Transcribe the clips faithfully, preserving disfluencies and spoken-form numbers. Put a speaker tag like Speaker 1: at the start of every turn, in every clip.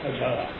Speaker 1: 開場啦！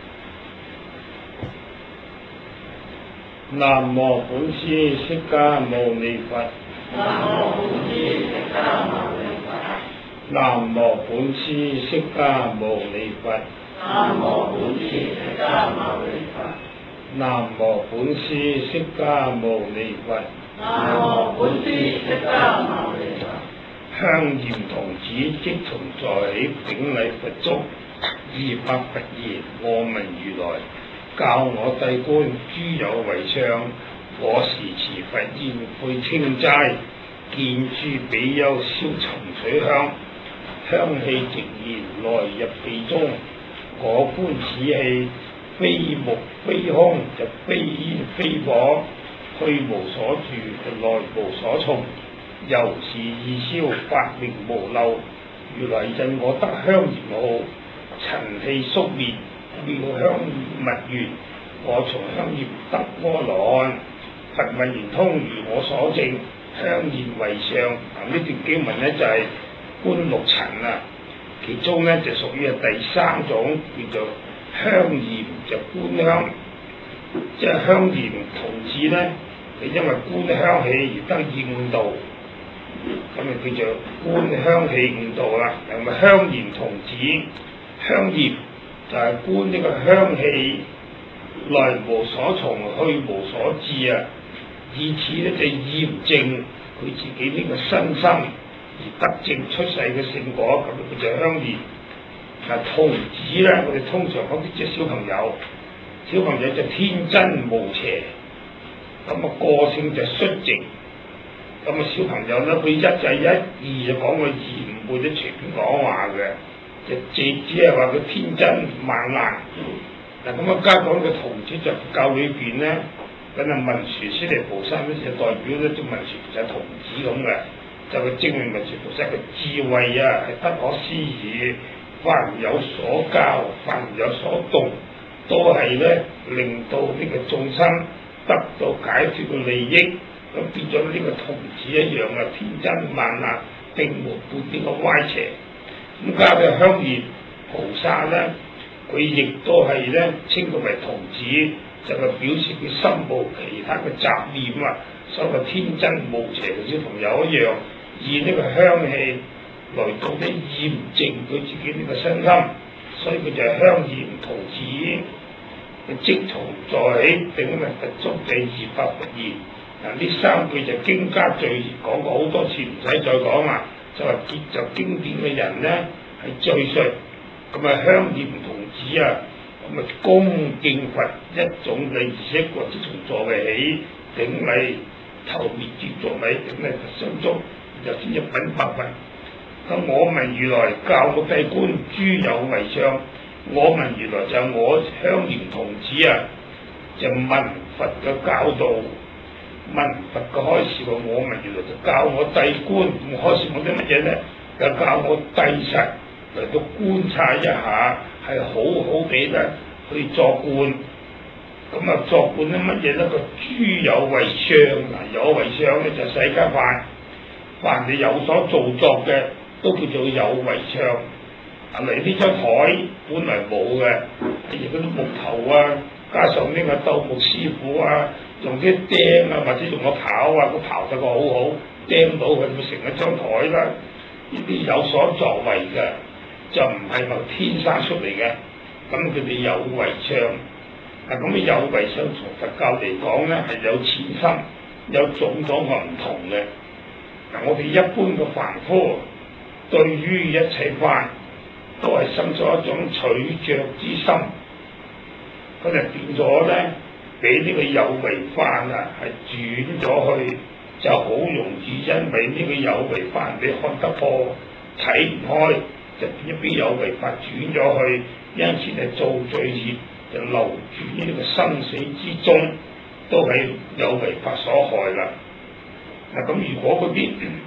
Speaker 1: 南無本師釋迦牟尼佛。
Speaker 2: 南無本師釋迦牟尼佛。
Speaker 1: 南無本師釋迦牟尼佛。
Speaker 2: 南無本師釋迦牟尼佛。
Speaker 1: 南無本師釋迦牟尼佛。
Speaker 2: 南無本師釋迦牟尼佛。
Speaker 1: 香嚴童子即從在起，頂禮佛足，二百佛言：我聞如來教我帝觀諸有為相，我時持佛煙配清齋，見諸比丘燒沉水香，香氣直然來入鼻中。我觀此氣非木非空，就非煙非火，去無所住，就來無所從。由是二消，法明無漏。如來引我得香嚴號，塵氣宿滅，妙香密緣。我從香嚴得阿羅漢。佛問圓通，如我所證，香嚴為相。啊，呢段經文呢就係、是、觀六塵啊，其中呢就屬於係第三種，叫做香嚴，就觀香。即係香嚴童子呢，係因為觀香氣而得應道。咁啊叫做觀香氣悟道啦，係咪香嚴童子？香嚴就係觀呢個香氣來無所從，去無所至啊，以此咧就驗證佢自己呢個身心而得證出世嘅聖果，咁佢就香嚴。嗱，童子咧，我哋通常講啲即係小朋友，小朋友就天真無邪，咁啊個性就率直。咁啊，小朋友咧，佢一就一，二就講個二，唔會得隨便講話嘅，就只只係話佢天真萬難。嗱，咁啊，加講個童子就佛教裏邊咧，咁啊文殊師利菩薩咧就代表咧啲文殊就係童子咁嘅，就係證明文殊菩薩嘅智慧啊係不可思議，凡有所教，凡有所動，都係咧令到呢個眾生得到解脫嘅利益。咁變咗呢個童子一樣啊，天真萬難，並無半點嘅歪邪。咁加上香嚴菩薩咧，佢亦都係咧稱佢為童子，就係表示佢心無其他嘅雜念啊，所謂天真無邪嘅小朋友一樣，以呢個香氣來到咧驗證佢自己呢個身心，所以佢就係香嚴童子。即從在起，頂禮佛足，第二百佛言。嗱，呢三句就經家序言講過好多次，唔使再講啦。就話結就經典嘅人咧係敘述，咁啊香嚴童子啊，咁啊恭敬佛一種嘅儀式，或者從座位起頂禮頭面接座位，頂禮佛相足，就先至品白佛。咁我聞如來教我帝觀諸有為相，我聞如來就係我香嚴童子啊，就聞佛嘅教導。問佛嘅開示話，我聞如來就教我帝觀，咁開示我啲乜嘢咧？就教我帝實嚟到觀察一下，係好好地咧去作觀。咁啊作觀啲乜嘢咧？個諸有為相，嗱有為相咧就世間法，凡你有所造作嘅都叫做有為相。係咪呢張台本來冇嘅，譬如嗰啲木頭啊，加上呢個鬥木師傅啊，用啲釘啊，或者用個刨啊，個刨得個好好，釘到佢咪成一張台啦。呢啲有所作為嘅，就唔係話天生出嚟嘅。咁佢哋有為相，嗱咁啲有為相從佛教嚟講咧，係有淺深，有種種嘅唔同嘅。嗱，我哋一般嘅凡夫對於一切法都係生出一種取着之心，咁就變咗咧，俾呢個有為法啊係轉咗去，就好容易因為呢個有為法你看得破，睇唔開，就變咗俾有為法轉咗去，因此係造罪業，就流轉呢個生死之中，都係有為法所害啦。嗱，咁如果嗰啲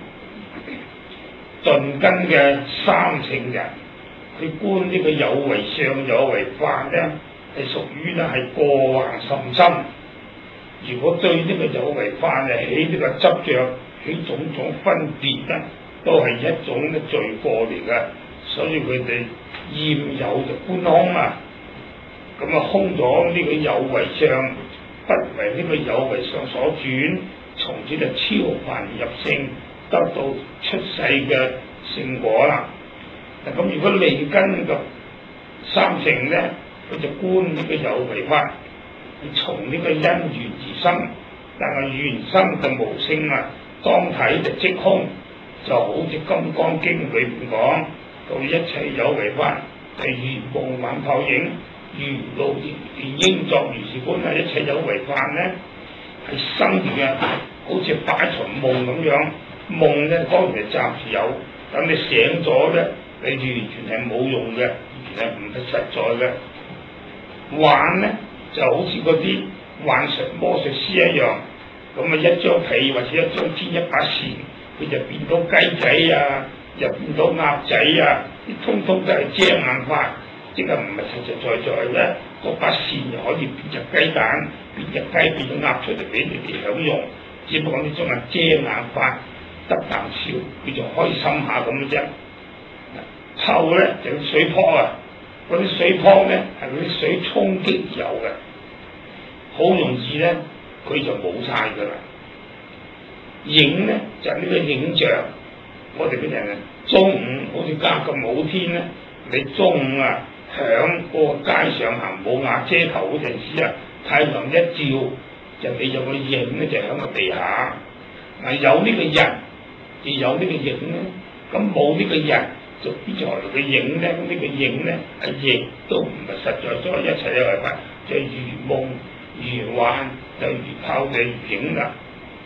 Speaker 1: 頓根嘅三聖人，佢觀呢個有為相有為法咧，係屬於咧係過患甚深。如果對呢個有為法啊起呢個執着，起種種分別咧，都係一種嘅罪過嚟嘅。 所以佢哋厭有就觀空啊，咁啊空咗呢個有為相，不為呢個有為相所轉，從此就超凡入聖，得到出世嘅聖果啦。嗱，咁如果利根嘅三乘咧，佢就觀呢個有為法，從呢個因緣而生，但係緣生就無性啊，當體就即空，就好似《金剛經》裏邊講，到一切有為法係如夢幻泡影，如露亦應作如是觀啊！一切有為法咧係生嘅，好似擺場夢咁樣，夢咧當然係暫時有，等你醒咗咧，你完全係冇用嘅，完全係唔係實在嘅。幻咧就好似嗰啲幻術魔術師一樣，咁啊一張被或者一張氈一把扇，佢就變到雞仔啊，又變到鴨仔啊，啲通通都係遮眼法，即係唔係實實在在咧。嗰把扇就可以變隻雞蛋，變隻雞變咗鴨出嚟俾你哋享用，只不過呢種係遮眼法，得啖笑，佢就開心下咁嘅啫。泡咧就係水泡啊！嗰啲水泡咧係嗰啲水衝擊而有嘅，好容易咧佢就冇晒噶啦。影咧就係呢個影像，我哋嘅人啊，中午好似家咁好天咧，你中午啊響嗰個街上行冇瓦遮頭嗰陣時啊，太陽一照就你有個影咧就響個地下。嗱，有呢個人而有呢個影咧，咁冇呢個人就邊度來嘅影咧？咁呢個影咧係亦都唔係實在在一切有為法，就係如夢如幻，就如泡嘅如影啦。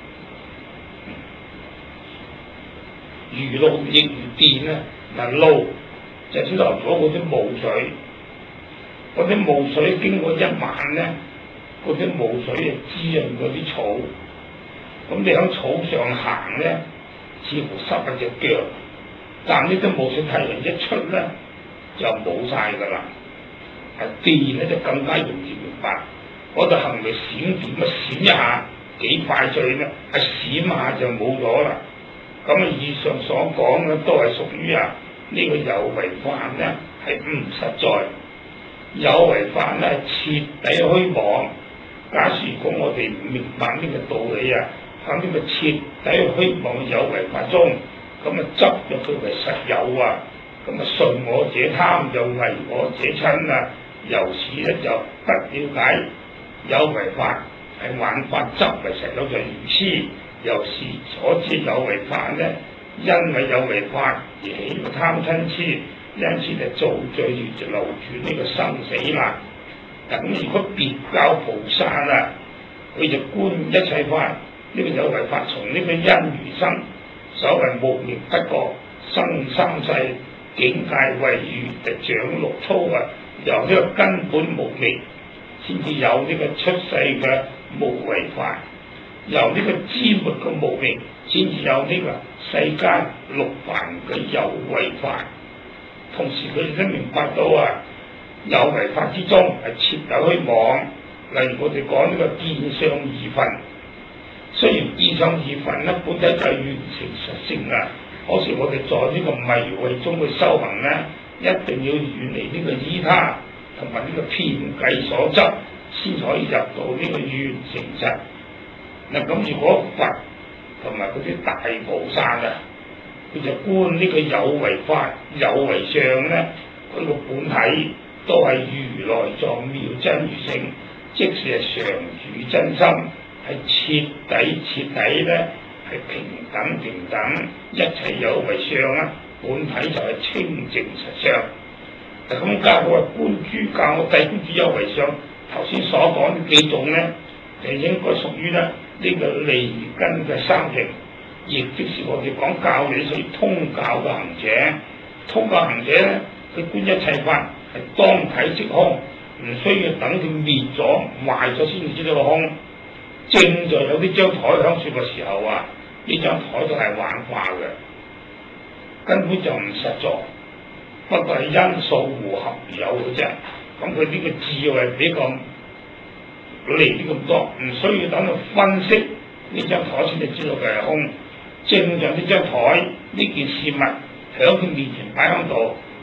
Speaker 1: 如露亦如電啊！嗱，露就先流咗嗰啲霧水，嗰啲霧水經過一晚咧，嗰啲霧水啊滋潤嗰啲草，咁你喺草上行咧，似乎濕咗隻腳，但呢啲霧水太陽一出咧，就冇晒噶啦。係電咧就更加容易明白，嗰度行為閃電乜閃一下幾快脆咧，係閃下就冇咗啦。咁啊，以上所講嘅都係屬於啊呢個有為法咧係唔實在，有為法咧係徹底虛妄。假使如果我哋唔明白呢個道理啊，喺呢個徹底虛妄嘅有為法中，咁啊執咗佢為實有啊，咁啊順我者貪，又為我者親啊，由此咧就不了解有為法係幻法執為實有就如痴。由是所知有為法咧，因為有為法而起個貪嗔痴，因此就造罪孽就流轉呢個生死啦。咁如果別教菩薩啊，佢就觀一切法，呢、這個有為法從呢個因而生，所謂無明不覺生三世境界為緣就長六粗啊，由呢個根本無明先至有呢個出世嘅無為法。由呢個枝末嘅無明，先至有呢個世間六凡嘅有為法。同時佢哋都明白到啊，有為法之中係徹底虛妄。例如我哋講呢個見相二分，雖然見相二分咧本體就係完成實性啊，可是我哋在呢個迷慧中嘅修行咧，一定要遠離呢個依他同埋呢個遍計所執，先可以入到呢個完成實。嗱，咁如果佛同埋嗰啲大菩薩啊，佢就觀呢個有為法、有為相咧，佢個本體都係如來藏妙真如性，即使係常住真心，係徹底徹底咧，係平等平等，一切有為相啊，本體就係清淨實相。嗱，咁教我觀諸教我諦觀諸有為相，頭先所講呢幾種咧，就應該屬於咧呢個利根嘅三乘，亦即是我哋講教理屬於通教嘅行者。通教行者咧，佢觀一切法係當體即空，唔需要等佢滅咗壞咗先至知道個空。正在有呢張台響説嘅時候啊，呢張台都係幻化嘅，根本就唔實在，不過係因素互合而有嘅啫。咁佢呢個智慧比較離啲咁多，唔需要等到分析呢張台先至知道佢係空。正像呢張台呢件事物響佢面前擺喺度，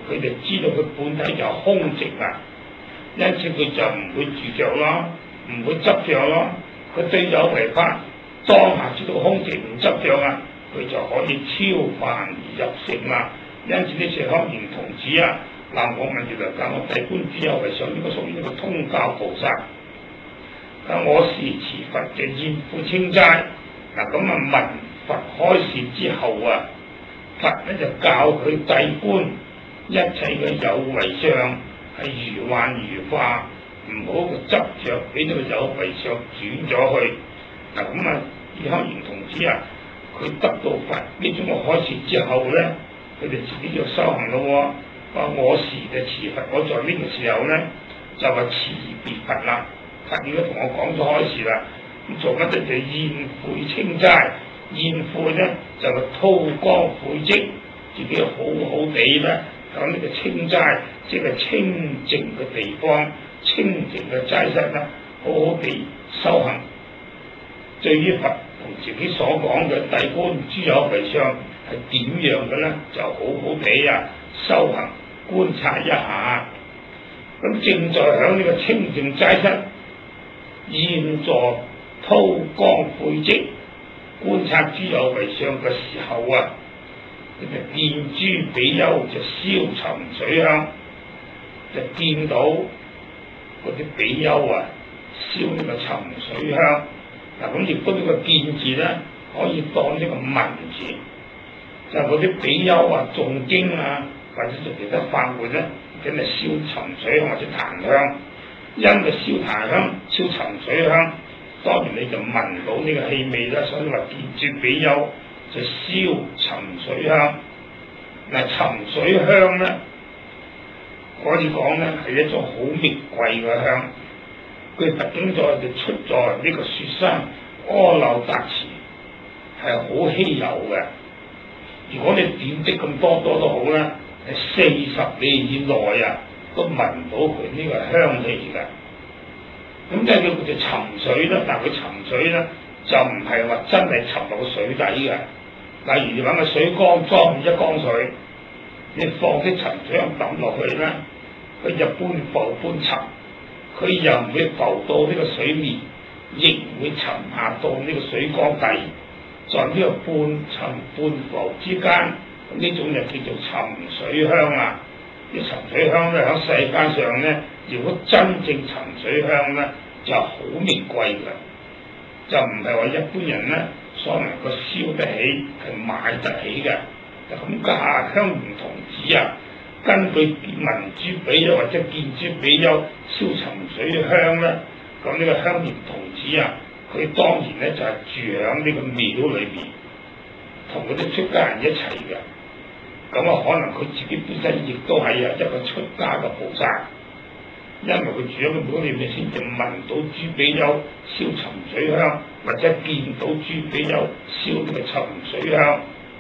Speaker 1: 佢哋知道佢本體就空寂啊，因此佢就唔會住着咯，唔會執着咯。佢對有為法當下知道空寂唔執着啊，佢就可以超凡而入聖啦。因此呢四方賢童子啊，嗱我問住嚟教我諦觀諸有為相，呢個屬於一個通教菩薩。啊，我時持佛嘅現庫清齋，嗱咁啊聞佛開示之後啊，佛咧就教佢諦觀一切嘅有為相係如幻如化，唔好個執着俾呢個有為相轉咗去。嗱咁啊，四方賢童子啊，佢得到佛呢種嘅開示之後咧，佢哋自己要修行咯喎。話我時就持佛，我在呢個時候咧就話辭別佛啦。佛已經同我講咗開示啦，咁做乜嘢就現悔清齋，現悔咧就係韜光悔積，自己好好地咧喺呢個清齋，即係清淨嘅地方、清淨嘅齋室啦，好好地修行。對於佛同自己所講嘅諦觀諸有為相係點樣嘅咧，就好好地啊修行觀察一下。咁正在喺呢個清淨齋室現在韜光悔積觀察諸有為相嘅時候啊，佢就見諸比丘就燒沉水香，就見到嗰啲比丘啊燒呢個沉水香。嗱咁亦都呢個見字咧，可以當呢個文字，就嗰啲比丘啊誦經啊，或者做其他法會咧，梗係燒沉水香或者檀香。因為燒檀香、燒沉水香，當然你就聞到呢個氣味啦。所以話見諸比丘就燒沉水香。嗱，沉水香咧，可以講咧係一種好名貴嘅香。佢特經在就出在呢個雪山阿耨達池，係好稀有嘅。如果你點積咁多多都好啦，係四十里以內啊，都聞到佢呢個香氣嘅。咁即係叫佢哋沉水啦，但係佢沉水咧就唔係話真係沉落個水底嘅。例如你揾個水缸裝一缸水，你放啲沉水香抌落去咧，佢就半浮半沉。佢又唔會浮到呢個水面，亦唔會沉下到呢個水缸底，在呢個半沉半浮之間，呢種就叫做沉水香啊！啲沉水香咧喺世間上咧，如果真正沉水香咧，就好名貴嘅，就唔係話一般人咧所能夠燒得起，係買得起嘅。就咁家香唔同子啊！根據聞諸比丘或者見諸比丘燒沉水香咧，咁呢個香賢童子啊，佢當然咧就係、是、住喺呢個廟裏邊，同嗰啲出家人一齊嘅。咁啊，可能佢自己本身亦都係啊一個出家嘅菩薩，因為佢住喺個廟裏面先至聞到諸比丘燒沉水香，或者見到諸比丘燒呢個沉水香。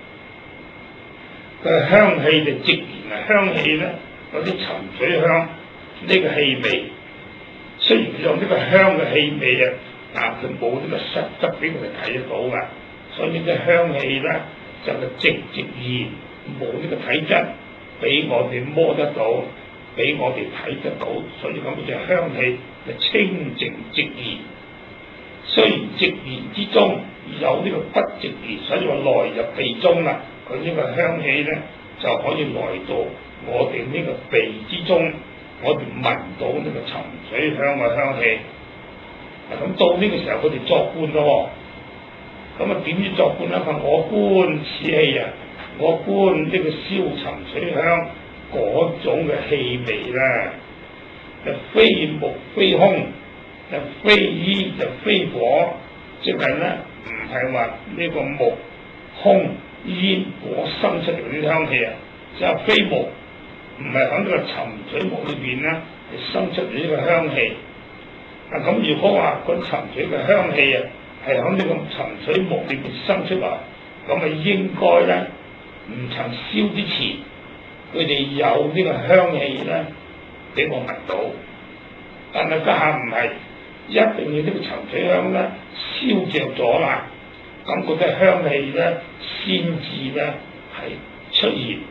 Speaker 1: 佢香氣就直然啊，香氣咧嗰啲沉水香呢、這個氣味，雖然有呢個香嘅氣味啊，但佢冇呢個實質俾我哋睇得到噶，所以呢個香氣咧就係直直然，冇呢個體質俾我哋摸得到，俾我哋睇得到，所以咁就香氣就清淨直然。雖然直然之中有呢個不直然，所以話來入鼻中啦。佢呢個香氣咧就可以來到我哋呢個鼻之中，我哋聞到呢個沉水香嘅香氣。咁到呢個時候佢哋作觀咯，咁啊點樣作觀咧？佢我觀此氣啊，我觀呢個燒沉水香嗰種嘅氣味咧，就非木非空，就非煙就非火，即係咧唔係話呢個木空煙火生出嚟嗰啲香氣啊，就係非木，唔係喺呢個沉水木裏邊咧，係生出嚟呢個香氣。啊咁，如果話嗰沉水嘅香氣啊，係喺呢個沉水木裏邊生出嚟，咁啊應該咧唔曾燒之前，佢哋有呢個香氣咧俾我聞到。但係家下唔係，一定要呢個沉水香咧燒着咗啦。咁嗰啲香氣咧，先至咧係出現，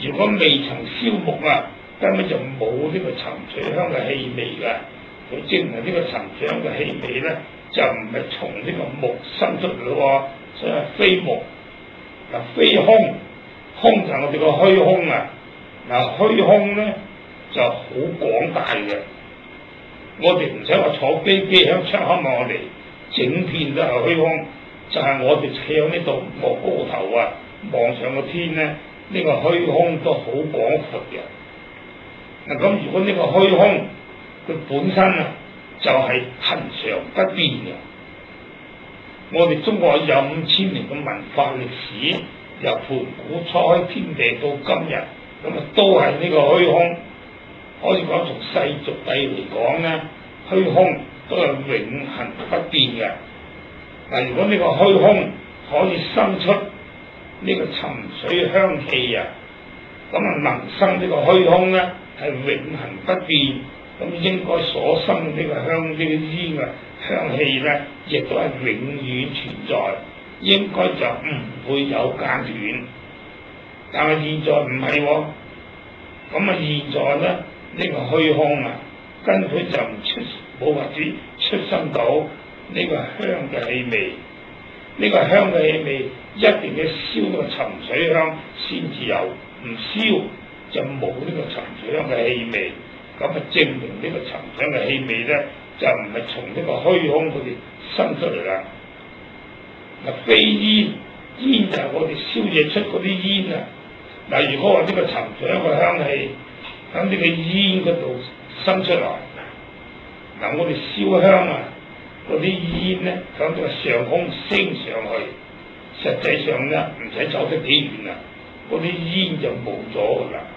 Speaker 1: 如果未曾燒木啊，根本就冇呢個沉水香嘅氣味㗎。佢證明呢個沉水香嘅氣味咧，就唔係從呢個木生出嚟咯，所以係非木。嗱，非空，空就係我哋個虛空啊。嗱，虛空咧就好廣大嘅，我哋唔使話坐飛機響窗口望我哋，整片都係虛空，就係、是、我哋企喺呢度望高頭啊，望上個天咧，呢、這個虛空都好廣闊嘅。嗱，咁如果呢個虛空佢本身啊就係、是、恆常不變嘅，我哋中國有五千年嘅文化歷史，由盤古初開天地到今日，咁啊都係呢個虛空。可以講從世俗諦嚟講咧，虛空都係永恆不變嘅。嗱，如果呢個虛空可以生出呢個沉水香氣啊，咁啊能生呢個虛空咧係永恆不變，咁應該所生呢個香呢、呢個煙嘅香氣咧，亦都係永遠存在，應該就唔會有間斷。但係現在唔係喎，咁啊現在咧。呢個虛空啊，根本就唔出冇法子出生到呢個香嘅氣味。呢、這個香嘅氣味一定要燒個沉水香先至有，唔燒就冇呢個沉水香嘅氣味。咁啊證明呢個沉水香嘅氣味咧，就唔係從呢個虛空嗰啲生出嚟啦。嗱，非煙，煙就係我哋燒嘢出嗰啲煙啊。嗱，如果話呢個沉水香嘅香氣喺呢個煙嗰度生出嚟，嗱，我哋燒香啊，嗰啲煙咧喺呢個上空升上去，實際上咧唔使走得幾遠啊，嗰啲煙就冇咗噶啦。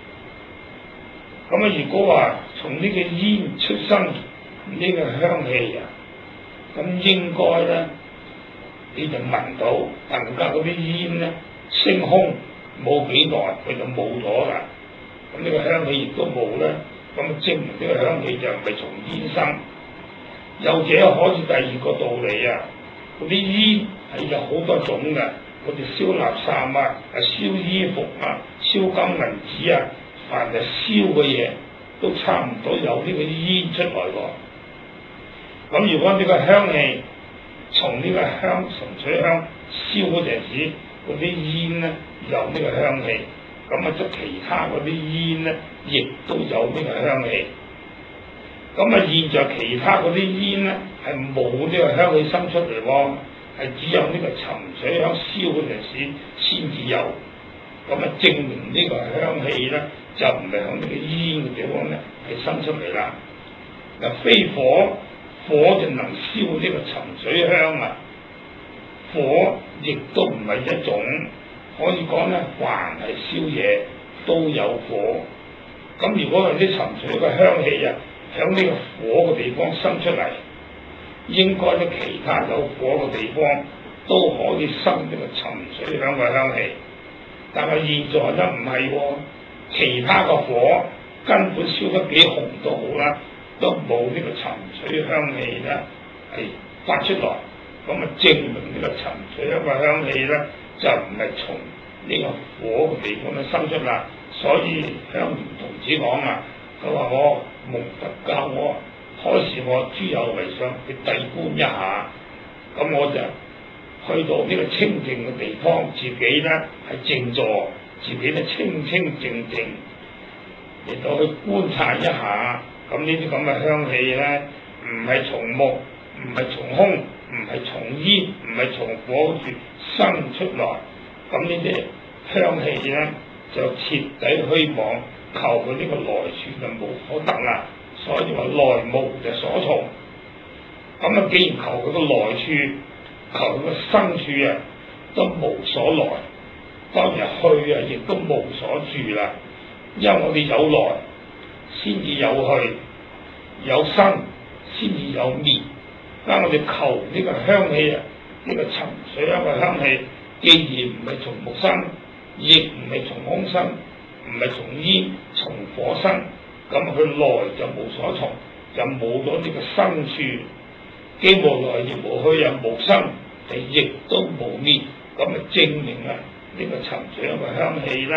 Speaker 1: 咁啊，如果話從呢個煙出生呢個香氣啊，咁應該咧你就聞到，但家嗰啲煙咧升空冇幾耐，佢就冇咗啦。咁呢個香氣亦都冇咧，咁啊證明呢個香氣就唔係從煙生。有者可以第二個道理啊，嗰啲煙係有好多種嘅，我哋燒垃圾啊、燒衣服啊、燒金銀紙啊，凡係燒嘅嘢都差唔多有呢個煙出來喎。咁如果呢個香氣從呢個香純水香燒嗰陣時，嗰啲煙咧有呢個香氣。咁啊，即其他嗰啲煙咧，亦都有呢個香氣。咁啊，現在其他嗰啲煙咧，係冇呢個香氣生出嚟喎，係只有呢個沉水香燒嗰陣時先至有。咁啊，證明呢個香氣咧，就唔係響呢個煙嘅地方咧，係生出嚟啦。嗱，非火，火就能燒呢個沉水香啊。火亦都唔係一種。可以講咧，凡係燒嘢都有火。咁如果係啲沉水嘅香氣啊，響呢個火嘅地方生出嚟，應該咧其他有火嘅地方都可以生呢個沉水香嘅香氣。但係現在咧唔係喎，其他嘅火根本燒得幾紅都好啦，都冇呢個沉水香氣咧係發出來。咁啊證明呢個沉水香嘅香氣咧，就唔係從呢個火嘅地方咧生出啦，所以香嚴童子講啊，佢話我蒙佛教我開示我諸有為相去諦觀一下，咁我就去到呢個清淨嘅地方，自己咧係靜坐，自己咧清清靜靜嚟到去觀察一下，咁呢啲咁嘅香氣咧，唔係從木，唔係從空，唔係從煙，唔係從火處生出來，咁呢啲香氣咧就徹底虛妄，求佢呢個來處就冇可得啦。所以話來無就所從，咁啊既然求佢個來處，求佢個生處啊，都無所來，當然去啊亦都無所住啦。因為我哋有來先至有去，有生先至有滅。當我哋求呢個香氣啊，呢、這個沉水香嘅香氣，既然唔係從木生，亦唔係從空生，唔係從煙、從火生，咁佢來就無所從，就冇咗呢個生處，既無來亦無去，又無生，就亦都無滅，咁啊證明啊呢、這個沉水香嘅香氣咧，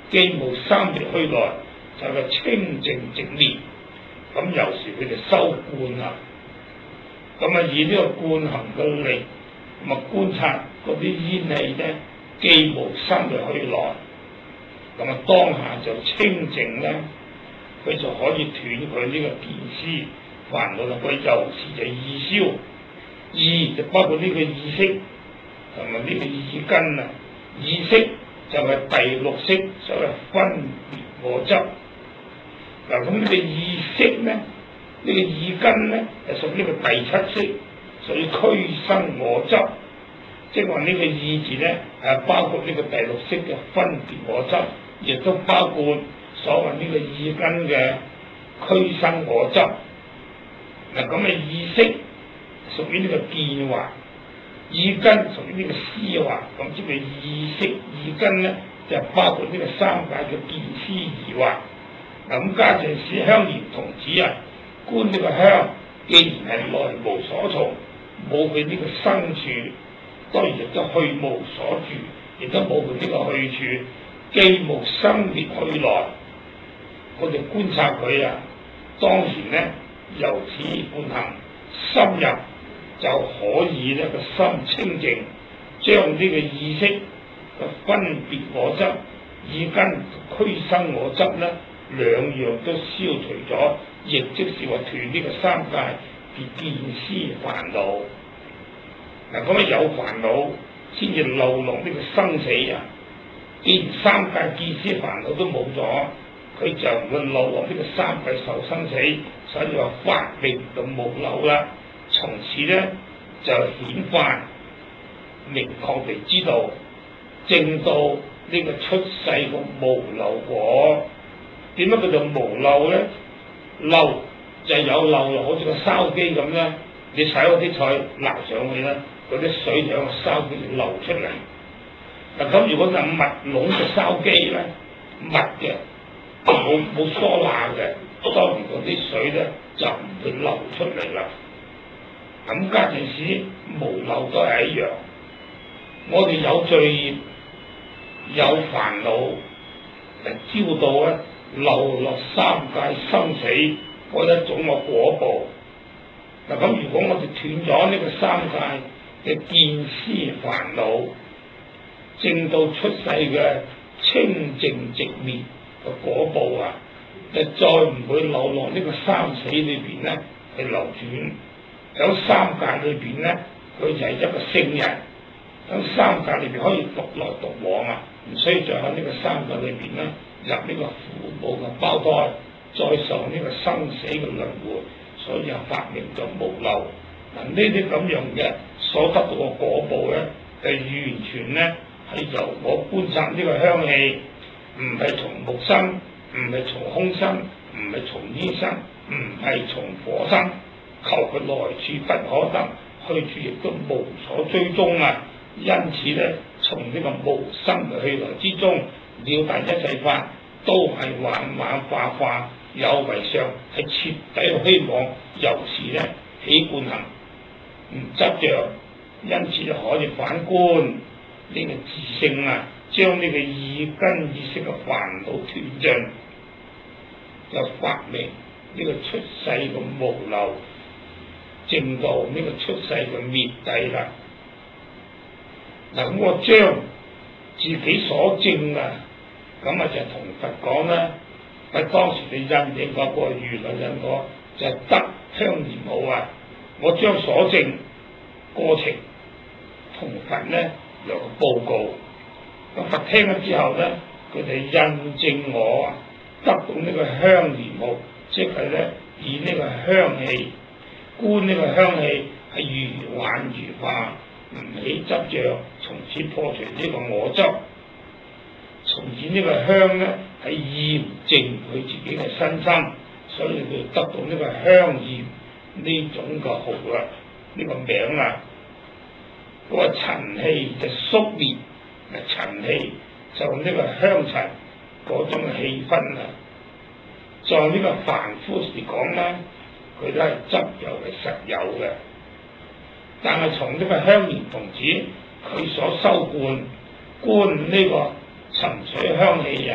Speaker 1: 既無生滅虛來，就係、是、清淨直滅。咁有時佢哋修觀行，咁啊以呢個觀行嘅力，咁啊觀察嗰啲煙氣咧，既無生滅虛來，咁啊當下就清淨咧，佢就可以斷佢呢個見思煩惱啦。佢由是就意消，意就包括呢個意識同埋呢個意根啊。意識就係第六識，所謂分別我執。嗱，咁呢個意識咧，呢、這個意根咧，係屬於呢個第七識，屬於俱生我執。即係話呢個意字咧，係包括呢個第六識嘅分別我執，亦都包括所謂呢個意根嘅俱生我執。嗱，咁嘅意識屬於呢個見惑，意根屬於呢個思惑。咁即係意識意根咧，就包括呢個三界嘅見思疑惑。嗱，咁家陣使香鹽童子啊，觀呢個香，既然係來無所從，冇佢呢個生處，當然亦都去無所住，亦都冇佢呢個去處，既無生滅去來，我哋觀察佢啊，當然咧由此觀行深入，就可以咧個心清淨，將呢個意識嘅分別我執、意根俱生我執咧，兩樣都消除咗，亦即是話斷呢個三界嘅見思煩惱。嗱，咁啊有煩惱先至流落呢個生死啊！既然三界見思煩惱都冇咗，佢就唔會流落呢個三界受生死，所以話法明就無漏啦。從此咧就顯化明確地知道，證到呢個出世嘅無漏果。點解佢就無漏咧？漏就有漏咯，好似個筲箕咁啦。你洗嗰啲菜撈上去啦，嗰啲水就喺個筲箕流出嚟。嗱，咁如果就密籠嘅筲箕咧，密嘅冇冇疏罅嘅，當然嗰啲水咧就唔會流出嚟啦。咁家陣時無漏都係一樣，我哋有罪業有煩惱嚟招到咧，流落三界生死嗰一種嘅果報。嗱，咁如果我哋斷咗呢個三界嘅見思煩惱，證到出世嘅清淨直滅嘅果報啊，就再唔會流落呢個三死裏邊咧去流轉。喺三界裏邊咧，佢就係一個聖人，喺三界裏邊可以獨來獨往啊，唔需要再喺呢個三界裏邊咧入呢個父母嘅胞胎，再受呢個生死嘅輪迴，所以啊法明就無漏。嗱，呢啲咁樣嘅所得到嘅果報咧，係完全咧係由我觀察呢個香氣，唔係從木生，唔係從空生，唔係從煙生，唔係從火生。求佢來處不可得，去處亦都無所追蹤啊！因此咧，從呢個無生嘅去來之中，了達一切法都係幻幻化化，有為相，係徹底希望由是咧起觀行，唔執着，因此就可以反觀呢個自性啊，將呢個意根意識嘅煩惱斷盡，就發明呢個出世嘅無漏。證到呢個出世嘅滅諦啦。嗱，咁我將自己所證啊，咁啊就同佛講啦。喺當時你印證嗰個如來印果，就係得香嚴好啊。我將所證過程同佛咧有個報告。咁佛聽咗之後咧，佢哋印證我啊，得到呢個香嚴好，即係咧以呢個香氣。觀呢個香氣係如幻如化，唔起執着，從此破除呢個我執，從此呢個香咧係驗證佢自己嘅身心，所以佢得到呢個香驗呢種嘅號啦，呢、這個名啊。嗰個塵氣就宿滅，塵氣就呢個香塵嗰種氣氛啊，在呢個凡夫嚟講咧。佢都係執有嘅實有嘅，但係從呢個香嚴童子佢所修觀觀呢個沉水香氣啊，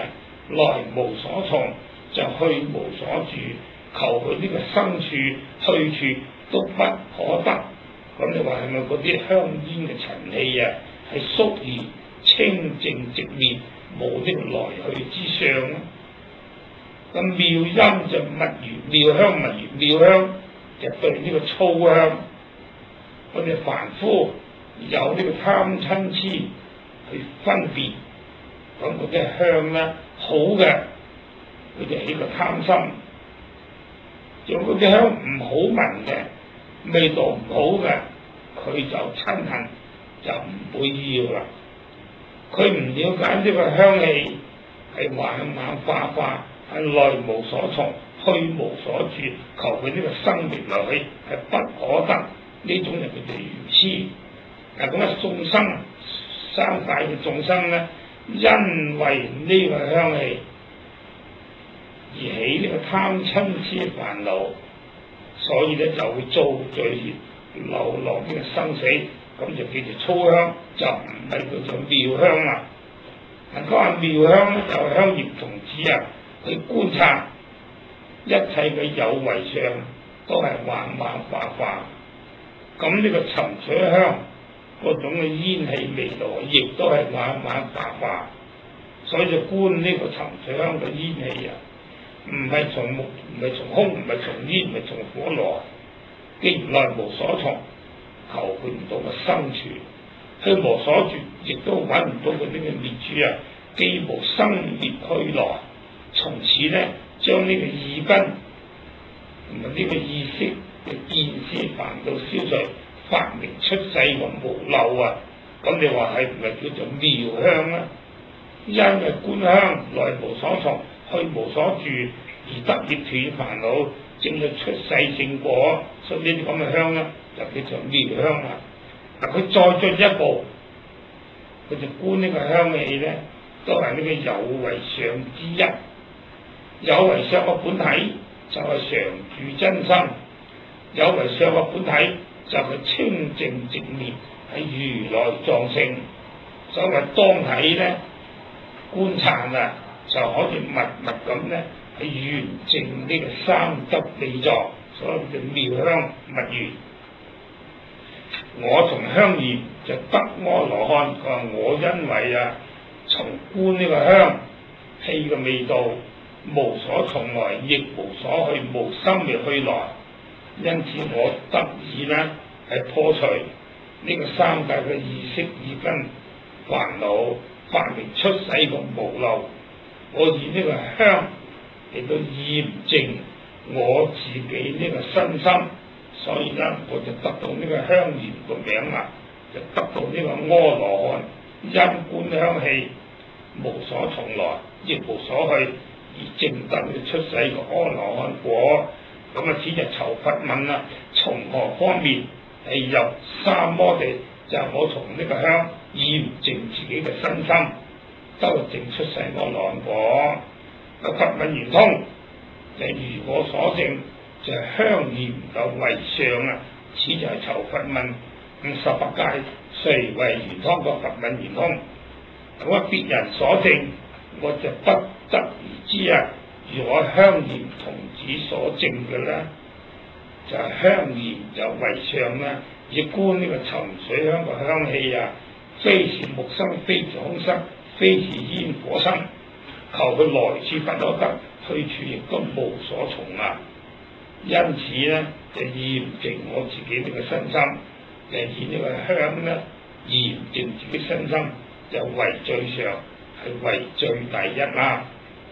Speaker 1: 來無所從，就去無所住，求佢呢個生處去處都不可得。咁你話係咪嗰啲香煙嘅塵氣啊，係肅而清淨直滅，冇呢個來去之相咧？咁妙音就勿如妙香，勿如妙香就對呢個粗香，我哋凡夫有呢個貪嗔痴去分別，咁嗰啲香咧好嘅，佢就起個貪心；有嗰啲香唔好聞嘅，味道唔好嘅，佢就嗔恨，就唔會要啦。佢唔了解呢個香氣係幻幻化化，係來無所從，去無所住，求佢呢個生命來去係不可得，呢種人叫做愚痴。嗱，咁啊眾生三界嘅眾生咧，因為呢個香氣而起呢個貪嗔痴煩惱，所以咧就會造罪流落呢個生死，咁就叫做粗香，就唔係叫做妙香啦。嗱，佢話妙香咧就係香葉童子啊，去觀察一切嘅有為相都係幻幻化化，咁呢個尋取香嗰種嘅煙氣味道，亦都係幻幻化化，所以就觀呢個尋取香嘅煙氣啊，唔係從木，唔係從空，唔係從煙，唔係從火來。既然來無所從，求佢唔到個生處，去無所住，亦都揾唔到佢呢個滅處啊！既無生滅去來，從此咧將呢個意根同埋呢個意識嘅見思煩惱消除，發明出世個無漏啊！咁你話係唔係叫做妙香啊？因為觀香來無所從，去無所住，而得業斷煩惱，正係出世正果，所以呢啲咁嘅香咧，就叫做妙香啦。嗱，佢再進一步，佢就觀呢個香氣咧，都係呢個有為相之一。有為相嘅本體就係常住真心，有為相嘅本體就係清淨直滅，係如來藏性。所謂當體咧觀察啊，就可以密密咁咧係完成呢個三執理藏，所以叫妙香密緣。我從香驗就得阿羅漢，佢話我因為啊從觀呢個香氣嘅味道，無所從來，亦無所去，無心嘅去來，因此我得以呢係破除呢個三界嘅意識意根煩惱，發明出世個無漏。我以呢個香嚟到驗證我自己呢個身心，所以呢我就得到呢個香驗個名啦，就得到呢個阿羅漢。因觀香氣無所從來，亦無所去，而證得嘅出世個阿羅漢果。咁啊，此就求佛問啦，從何方面係入三摩地？就係、是、我從呢個香驗證自己嘅身心，得證出世阿羅漢果。個佛問圓通，就如我所證，就係、是、香驗嘅為相啊！此就係求佛問五十八界誰為圓通？個佛問圓通。咁啊，別人所證，我就不得而知啊！如我香驗童子所證嘅咧，就係、是、香驗就為相啦。以觀呢個尋水香嘅香氣啊，非是木生，非是空生，非是煙火生。求佢來處不可得，去處亦都無所從啊！因此咧，就驗證我自己呢個身心，就以呢個香咧驗證自己身心，就為最上，係為最第一啦。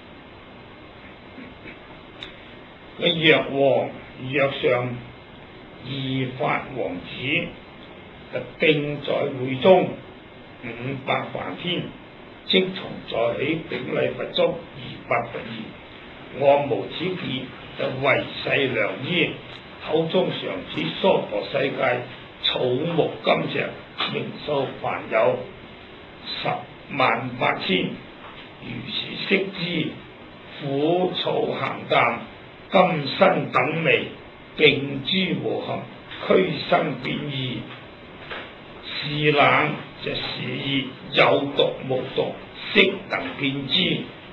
Speaker 1: 個藥王藥上二法王子就定在會中五百梵天，即從在起頂禮佛足而白佛言：我無此見，就為世良醫，口中常指娑婆世界草木金石，名數凡有十萬八千，如是悉知苦草鹹淡，金身等味，並諸和合，俱生變異，是冷就是熱，有毒無毒，悉能辨知。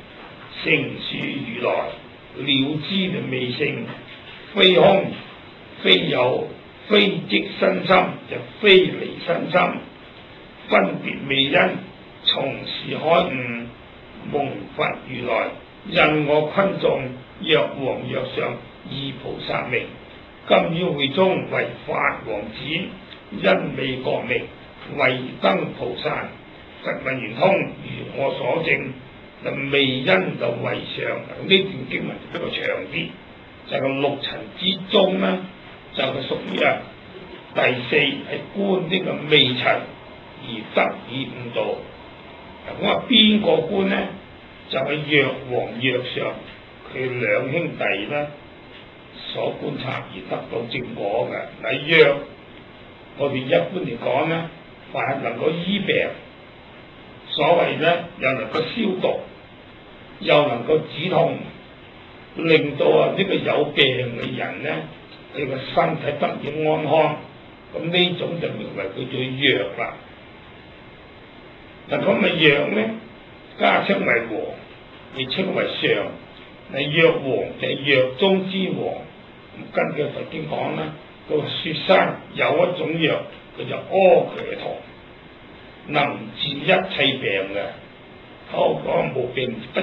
Speaker 1: 成樹如來，了知嘅未成，非空非有，非即身心，就非離身心，分別未因，從是開悟，蒙佛如來，因我昆眾若王若上二菩薩名，今於會中為法王子，因未覺名，為登菩薩。佛問圓通，如我所證，就未因就為上。呢段經文比較長啲，就係、是、個六塵之中咧，就係屬於啊第四係觀呢個未塵而得以悟道。咁啊邊個觀呢？就係、是、藥王藥上佢兩兄弟咧所觀察而得到正果嘅。嗱，藥我哋一般嚟講咧，凡係能夠醫病，所謂咧又能夠消毒，又能夠止痛，令到啊呢個有病嘅人咧，佢個身體得以安康。咁呢種就名為叫做藥啦。嗱，咁啊藥咧，加稱為王，亦稱為上。嗱，藥王就係藥中之王。咁根據佛經講啦，個雪山有一種藥，佢就阿伽陀，能治一切病嘅，口講無病不治。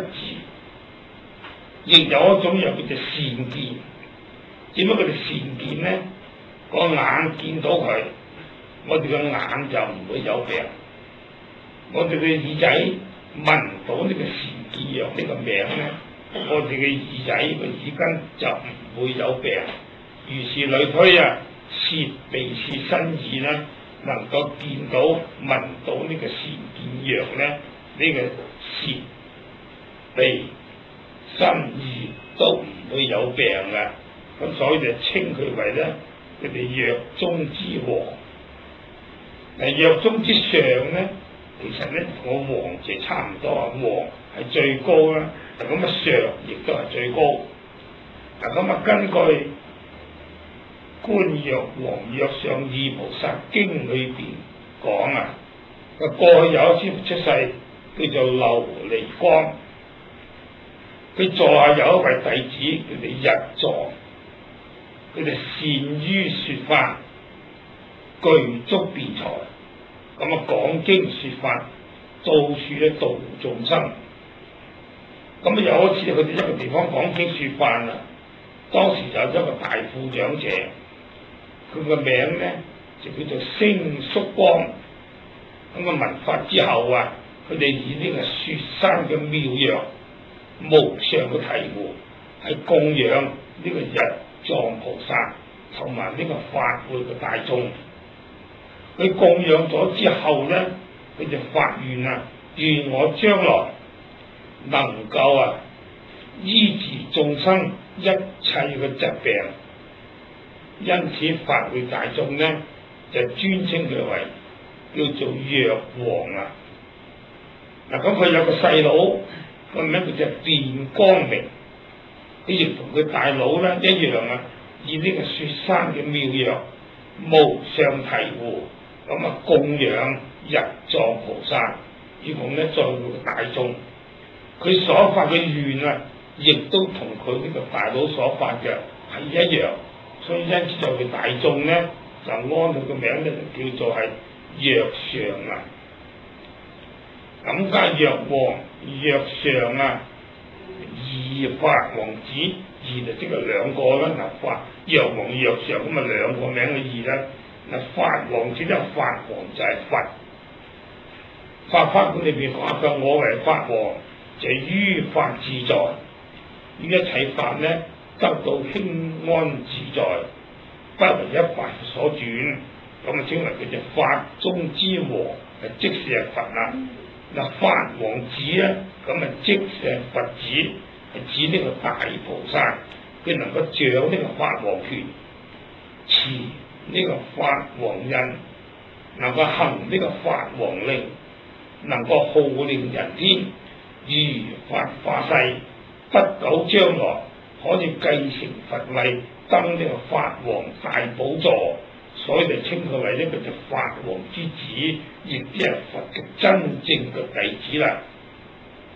Speaker 1: 亦有一種藥叫做善見，點解佢哋善見咧？個眼見到佢，我哋個眼就唔會有病；我哋嘅耳仔聞到呢個善見藥呢個名咧，我哋嘅耳仔個耳根就唔會有病。如是類推啊，舌鼻舌身意咧，能夠見到聞到呢個善見藥咧，呢、這個舌鼻身意都唔會有病嘅。咁所以就稱佢為咧，佢哋藥中之王。嗱，藥中之上咧，其實咧同個王就差唔多啊，王係最高啦。嗱，咁啊上亦都係最高。嗱，咁啊根據《觀藥王藥上二菩薩經》裏邊講啊，佢過去有一師父出世，叫做琉璃光，佢座下有一位弟子，叫做日座。佢哋善於說法，具足辯才，咁啊講經說法，到處咧度眾生。咁啊有一次佢哋一個地方講經說法啦，當時就有一個大富長者，佢個名咧就叫做星宿光。咁啊聞法之後啊，佢哋以呢個雪山嘅妙藥無上嘅醍醐，係供養呢個日藏菩薩同埋呢個法會嘅大眾。佢供養咗之後咧，佢就發願啊，願我將來能夠啊醫治眾生一切嘅疾病。因此法會大眾咧就尊稱佢為叫做藥王啊。嗱，咁佢有個細佬，個名叫做辯光明。佢亦同佢大佬咧一樣啊，以呢個雪山嘅妙藥無上醍醐，咁啊供養日藏菩薩，以供咧在會嘅大眾。佢所發嘅願啊，亦都同佢呢個大佬所發嘅係一樣，所以因此在會大眾咧就安佢個名咧就叫做係藥上啊。咁加藥王藥上啊，二法王子，二就即係兩個啦。嗱，法藥王藥上咁啊兩個名嘅二啦。嗱，法王子咧，法王就係佛。法華經裏邊講啊，佢我為法王，就於法自在，於一切法咧得到輕安自在，不為一法所轉。咁啊稱為佢就法中之王，即是係佛啦。嗱，法王子咧，咁啊即係佛子，係指呢個大菩薩，佢能夠掌呢個法王權，持呢個法王印，能夠行呢個法王令，能夠號令人天，如法化世，不久將來可以繼承佛位，登呢個法王大寶座。所以就稱佢為一個就法王之子，亦即係佛嘅真正嘅弟子啦。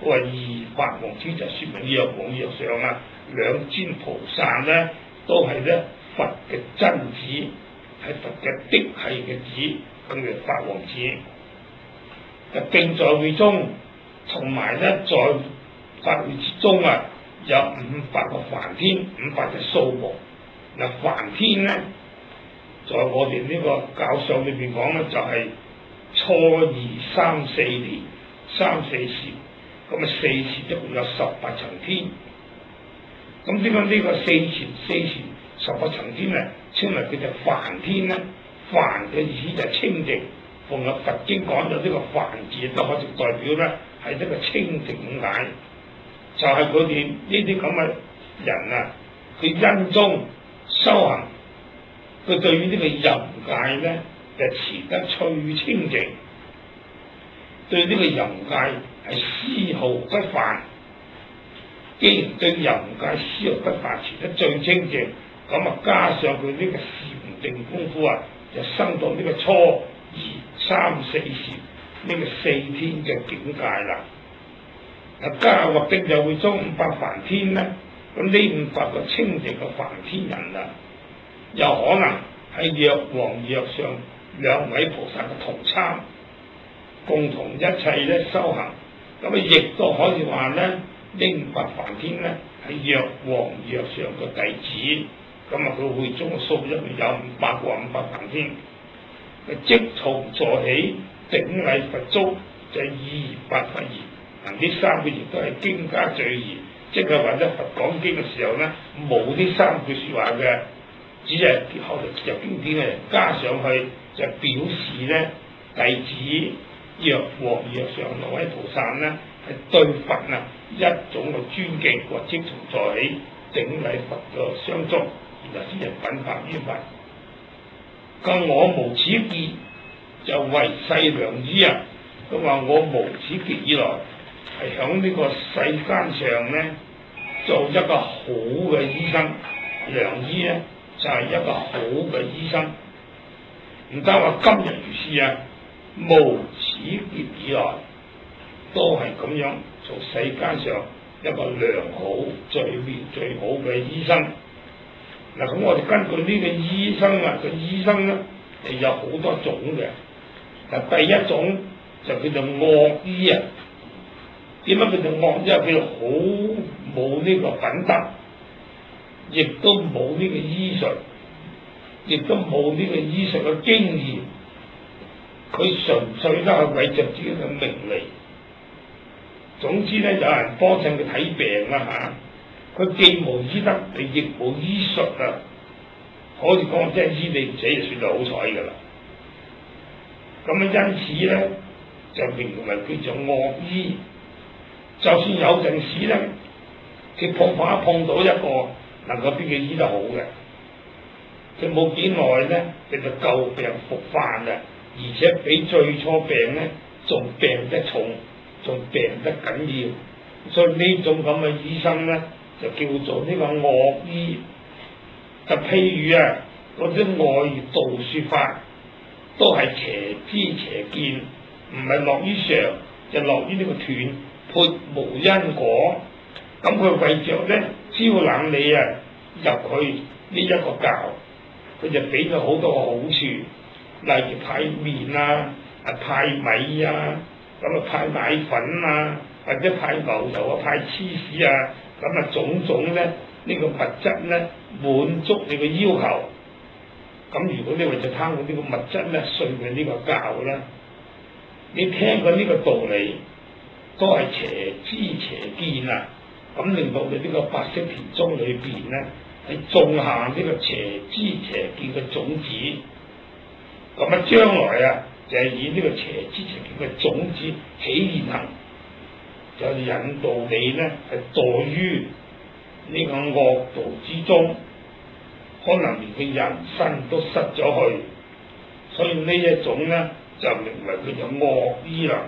Speaker 1: 佢話二八王子就説明若王若上啊，兩尊菩薩咧都係咧佛嘅真子，係佛嘅嫡系嘅子，咁叫八王子。就並在會中，同埋咧在法會之中啊，有五百個梵天，五百嘅數目。嗱，梵天咧，在我哋呢個教上裏邊講咧，就係、是、初二三四年三四時，咁啊四時一共有十八層天。咁點解呢個四時四時十八層天啊，稱為叫做梵天咧？梵嘅意思就係清淨，逢有佛經講咗呢個梵字，都可以代表咧係一個清淨咁解。就係佢哋呢啲咁嘅人啊，佢因中修行，佢對於呢個淫戒咧就持得最清淨，對呢個淫戒係絲毫不犯。既然對淫戒絲毫不犯，持得最清淨，咁啊加上佢呢個禪定功夫啊，就生到呢個初二三四時呢個四天嘅境界啦。啊，加或定就會中五百梵天咧，咁呢五百個清淨嘅梵天人啊，有可能係若王若上兩位菩薩嘅同參，共同一齊咧修行，咁啊亦都可以話咧，呢五百梵天咧係若王若上嘅弟子，咁啊佢會中嘅數入面有五百個五百梵天，佢即從坐起頂禮佛足，就二八佛言。嗱，呢三個亦都係經家序言，即係話咧佛講經嘅時候咧冇呢三句説話嘅，只係後來就經典嘅人加上去，就表示咧弟子若王若上兩位菩薩咧係對佛啊一種嘅尊敬，或即從坐起頂禮佛嘅相祝，然後先係稟法於佛。咁我無始劫就為世良醫啊！佢話我無始劫以來係響呢個世間上咧做一個好嘅醫生，良醫咧就係、是、一個好嘅醫生。唔單話今日如是啊，無始劫以來都係咁樣做世間上一個良好、最妙、最好嘅醫生。嗱，咁我哋根據呢個醫生啊，個醫生咧係有好多種嘅。嗱，第一種就叫做惡醫啊。點解叫做惡醫？因為佢好冇呢個品德，亦都冇呢個醫術，亦都冇呢個醫術嘅經驗。佢純粹都係為着自己嘅名利。總之咧，有人幫襯佢睇病啦嚇，佢、啊、既無醫德，亦無醫術啊！可以講即係醫你唔死就算係好彩噶啦。咁啊，因此咧就名為叫做惡醫。就算有陣時咧，佢碰碰一碰到一個能夠俾佢醫得好嘅，佢冇幾耐咧，佢就舊病復發啦，而且比最初病咧仲病得重，仲病得緊要。所以呢種咁嘅醫生咧，就叫做呢個惡醫。就譬如啊，嗰啲外道説法都係邪知邪見，唔係落於常，就落於呢個斷撥無因果。咁佢為着咧招攬你啊入去呢一個教，佢就俾咗好多個好處，例如派麵啊、啊派米啊，咁啊派奶粉啊，或者派牛油啊、派芝士啊，咁啊種種咧呢、這個物質咧滿足你嘅要求。咁如果你為咗貪呢個物質咧，信佢呢個教咧，你聽過呢個道理都係邪知邪見啊！咁令到你呢個白色田中裏邊咧係種下呢個邪知邪見嘅種子。咁啊將來啊就係、是、以呢個邪知邪見嘅種子起現行，就引導你咧係墮於呢個惡道之中，可能連佢人生都失咗去。所以呢一種咧就名為叫做惡醫啦。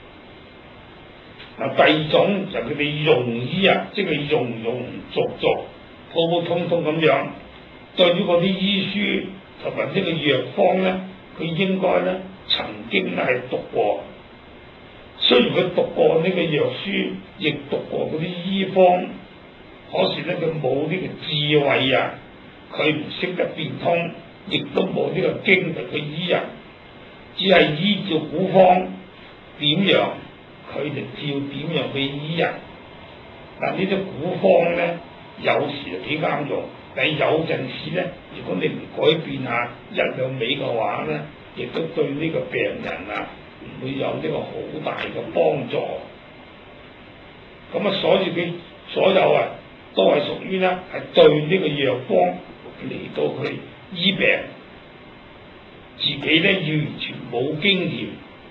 Speaker 1: 嗱，第二種就佢哋庸醫啊，即係庸庸俗俗、普普通通咁樣。對於嗰啲醫書同埋呢個藥方咧，佢應該咧曾經咧係讀過， 雖然佢讀過呢個藥書，亦讀過嗰啲醫方，可是咧佢冇呢個智慧啊，佢唔識得變通，亦都冇呢個經歷去醫人，只係依照古方點樣，佢就照點樣去醫人。但呢啲古方咧，有時就幾啱用，但係有陣時咧，如果你唔改變下一兩味嘅話咧，亦都對呢個病人啊唔會有呢個好大嘅幫助。咁啊，所以佢所有啊都係屬於咧係對呢個藥方嚟到去醫病，自己咧要完全冇經驗，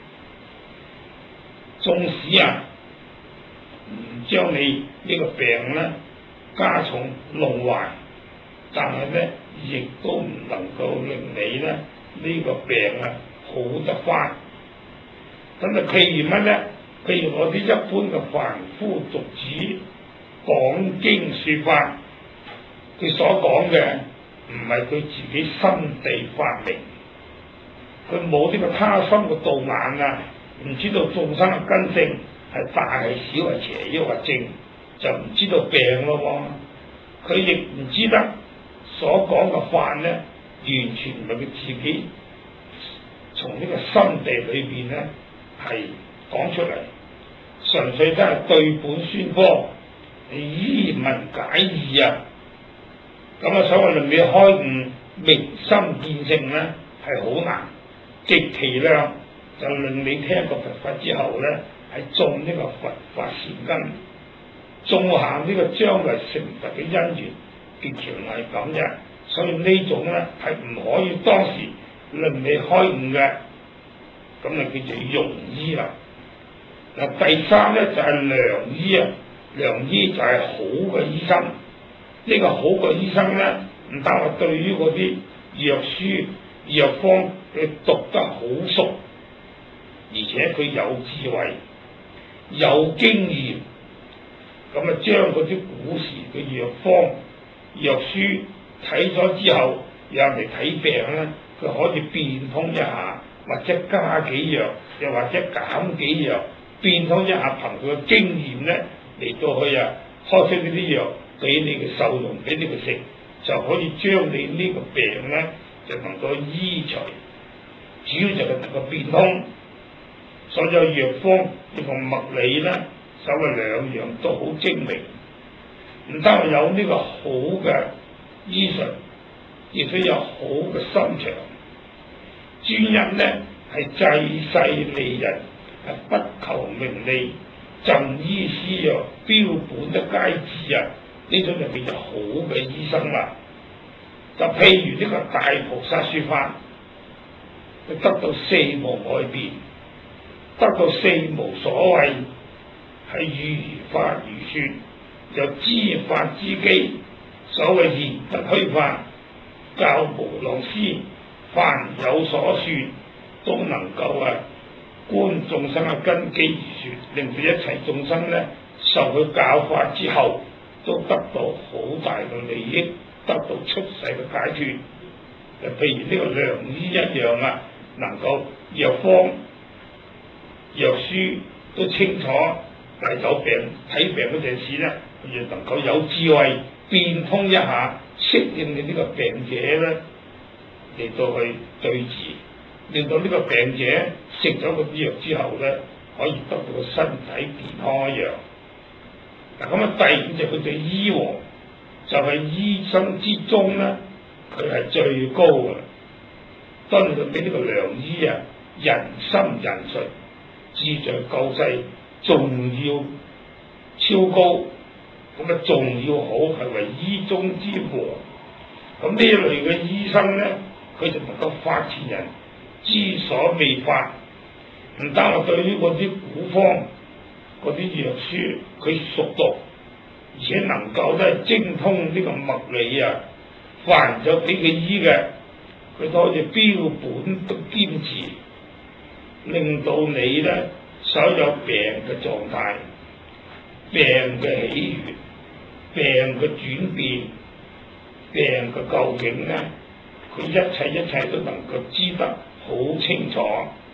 Speaker 1: 縱使啊唔將你呢個病咧加重弄壞，但係咧亦都唔能夠令你咧呢個病啊好得翻。咁啊，譬如乜咧？譬如我啲一般嘅凡夫俗子講經說法，佢所講嘅唔係佢自己心地發明，佢冇呢個他心嘅道眼啊，唔知道眾生嘅根性係大係小係邪抑或正，就唔知道病咯喎。佢亦唔知得所講嘅法咧，完全唔係佢自己從呢個心地裏邊咧係講出嚟，純粹都係對本宣科，依文解義啊。咁啊，所謂令你開悟明心見性咧，係好難，極其量就令你聽過佛法之後咧，係種呢個佛法善根，種下呢個將來成佛嘅因緣，極其量係咁啫。所以呢種咧係唔可以當時令你開悟嘅，咁啊叫做庸醫啦。嗱，第三咧就係、是、良醫啊，良醫就係好嘅醫生。呢、這個好嘅醫生咧，唔單係對於嗰啲藥書藥方佢讀得好熟，而且佢有智慧、有經驗，咁啊將嗰啲古時嘅藥方藥書睇咗之後，有人嚟睇病咧，佢可以變通一下，或者加幾藥，又或者減幾藥。變通一下，憑佢嘅經驗咧嚟到去啊，開出呢啲藥俾你嘅受用，俾你嘅食，就可以將你呢個病咧就能夠醫除。主要就係能夠變通，所有藥方呢個脈理咧，所謂兩樣都好精明。唔單係有呢個好嘅醫術，亦都有好嘅心腸。專一咧係濟世利人。係不求名利，贈醫施藥，標本一皆治啊！呢種就叫做好嘅醫生啦。就譬如呢個大菩薩說法，佢得到四無外變，得到四無所謂，係如法如說，有知法之機。所謂言不虛法，教無浪師，凡有所說，都能夠啊觀眾生嘅根基而說，令到一切眾生咧受佢教法之後，都得到好大嘅利益，得到出世嘅解脫。就譬如呢個良醫一樣啊，能夠藥方藥書都清楚，但係有病睇病嗰陣時咧，佢就能夠有智慧變通一下，適應你呢個病者咧嚟到去對治。令到呢個病者食咗嗰啲藥之後咧，可以得到個身體健康一樣。嗱，咁啊，第五就叫做醫王，就係、是、醫生之中咧，佢係最高嘅。當佢俾呢個良醫啊，仁心仁術，志在救世，仲要超高，咁啊仲要好，係為醫中之王。咁呢一類嘅醫生咧，佢就能夠發現人知所未發，唔單係對於嗰啲古方嗰啲藥書佢熟讀，而且能夠咧精通呢個脈理啊，凡咗俾佢醫嘅，佢都可以標本都兼治，令到你咧所有病嘅狀態、病嘅起源、病嘅轉變、病嘅究竟咧，佢一切一切都能夠知得好清楚，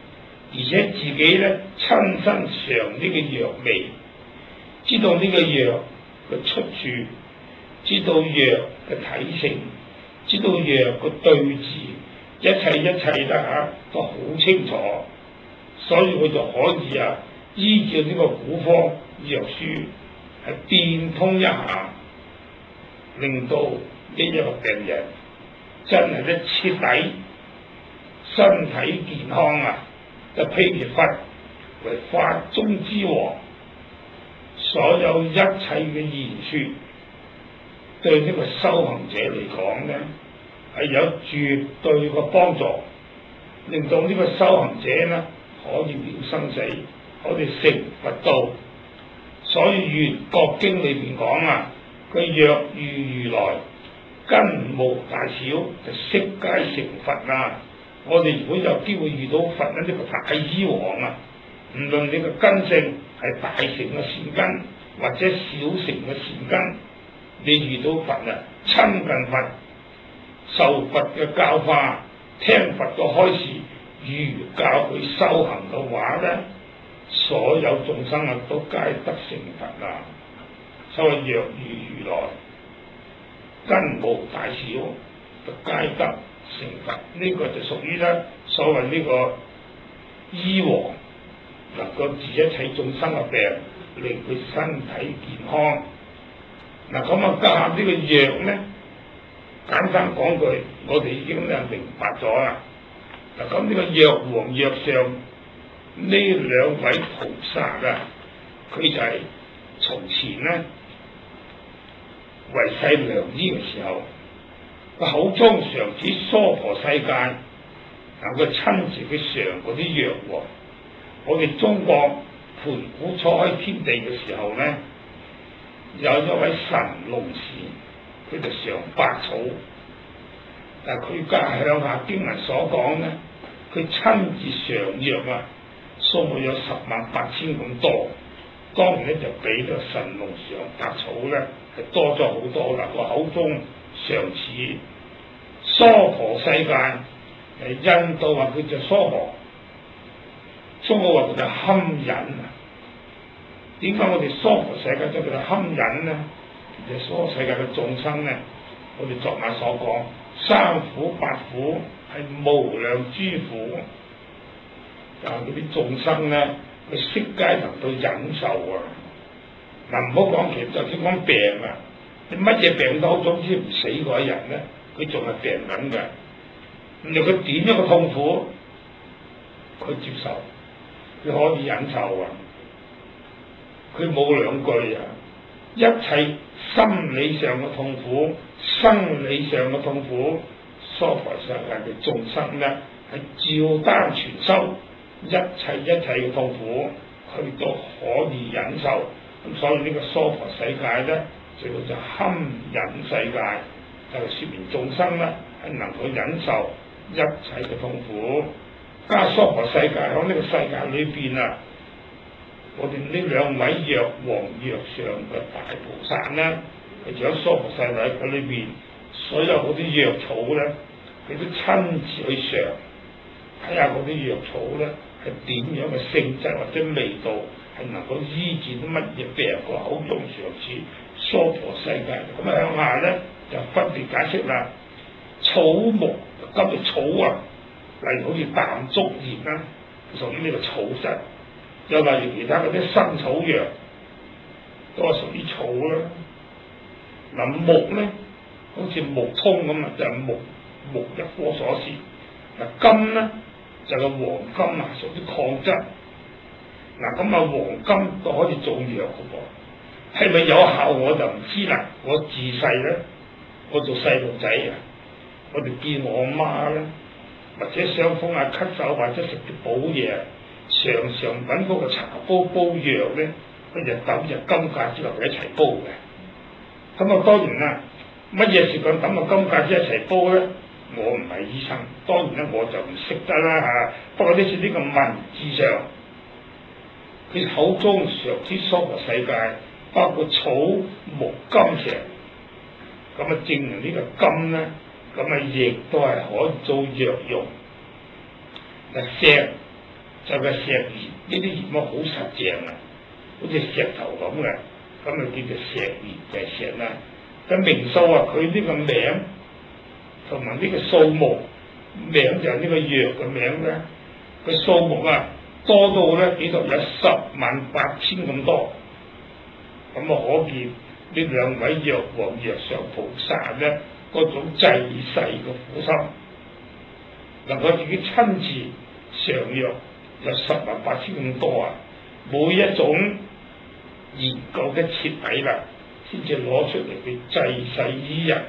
Speaker 1: 而且自己咧親身嘗呢個藥味，知道呢個藥嘅出處，知道藥嘅體性，知道藥嘅對治，一切一切咧嚇都好清楚，所以佢就可以啊依照呢個古方藥書係變通一下，令到呢一個病人真係咧徹底身體健康啊！就譬如佛為法中之王，所有一切嘅言說對呢個修行者嚟講咧係有絕對嘅幫助，令到呢個修行者咧可以了生死，可以成佛道。所以《圓覺經》裏邊講啊，佢若遇如來，根無大小，就悉皆成佛啊！我哋如果有機會遇到佛咧，呢、這個大醫王啊，唔論你個根性係大乘嘅善根或者小乘嘅善根，你遇到佛啊，親近佛，受佛嘅教化，聽佛嘅開示，如教佢修行嘅話咧，所有眾生啊都皆得成佛啊！所謂若遇如來，根無大小，就皆得成佛。呢、這個就屬於咧所謂呢個醫王，能夠治一切眾生嘅病，令佢身體健康。嗱咁啊，家下呢個藥咧，簡單講句，我哋已經咧明白咗啦。嗱咁呢個藥王藥上呢兩位菩薩啊，佢就係從前咧為世良醫嘅時候，佢口中常指娑婆世界，能夠親自去嘗嗰啲藥喎。我哋中國盤古初開天地嘅時候咧，有一位神農氏，佢就嘗百草，但係佢家鄉下經文所講咧，佢親自嘗藥啊，數目有十萬八千咁多。當然咧就比呢個神農嘗百草咧係多咗好多啦。個口中常似娑婆世界，誒印度話佢就娑婆，中國話佢就堪忍啊。點解我哋娑婆世界就叫做堪忍呢？其實娑婆世界嘅眾生咧，我哋昨晚所講三苦八苦係無量諸苦，但係嗰啲眾生咧，佢悉皆能夠忍受啊！嗱，唔好講其實就算講病啊，你乜嘢病都好，總之唔死嗰一人咧，佢仲係病緊嘅。咁你佢點樣嘅痛苦，佢接受，佢可以忍受啊！佢冇兩句啊！一切心理上嘅痛苦、生理上嘅痛苦，娑婆世界嘅眾生咧係照單全收，一切一切嘅痛苦，佢都可以忍受。咁所以呢個娑婆世界咧，叫做堪忍世界，就係説明眾生咧係能夠忍受一切嘅痛苦。加娑婆世界喺呢個世界裏邊啊！我哋呢兩位藥王藥上嘅大菩薩咧，佢住喺娑婆世界佢裏邊，所有嗰啲藥草咧，佢都親自去嘗，睇下嗰啲藥草咧係點樣嘅性質或者味道，係能夠醫治啲乜嘢病。個口中常似娑婆世界，咁啊向下咧就分別解釋啦。草木今日草啊，例如好似淡竹葉啦，屬於呢個草質。又例如其他嗰啲生草藥，都係屬於草啦。嗱木咧，好似木通咁啊，就係、是、木木一科所示。嗱金咧就係、是、個黃金啊，屬於礦質。嗱咁啊，黃金都可以做藥嘅噃，係咪有效我就唔知啦。我自細咧，我做細路仔啊，我哋見我阿媽咧，或者傷風啊、咳嗽或者食啲補嘢。常常揾嗰個茶煲煲藥咧，佢就揼隻金戒指落去一齊煲嘅。咁啊當然啦，乜嘢時間揼個金戒指一齊煲咧？我唔係醫生，當然咧我就唔識得啦嚇。不過呢次呢個文字上，佢口中常知娑婆世界，包括草木金石，咁啊證明呢個金咧，咁啊亦都係可以做藥用。嗱石就係石鹽，呢啲鹽啊好實淨啊，好似石頭咁嘅，咁啊叫做石鹽就係石啦。咁名數啊，佢呢個名同埋呢個數目名就係呢個藥嘅名咧，個數目啊多到咧幾多有十萬八千咁多，咁啊可見呢兩位藥王藥上菩薩咧嗰種濟世嘅苦心，能夠自己親自上藥有十萬八千咁多啊！每一種研究嘅徹底啦，先至攞出嚟嘅濟世醫人，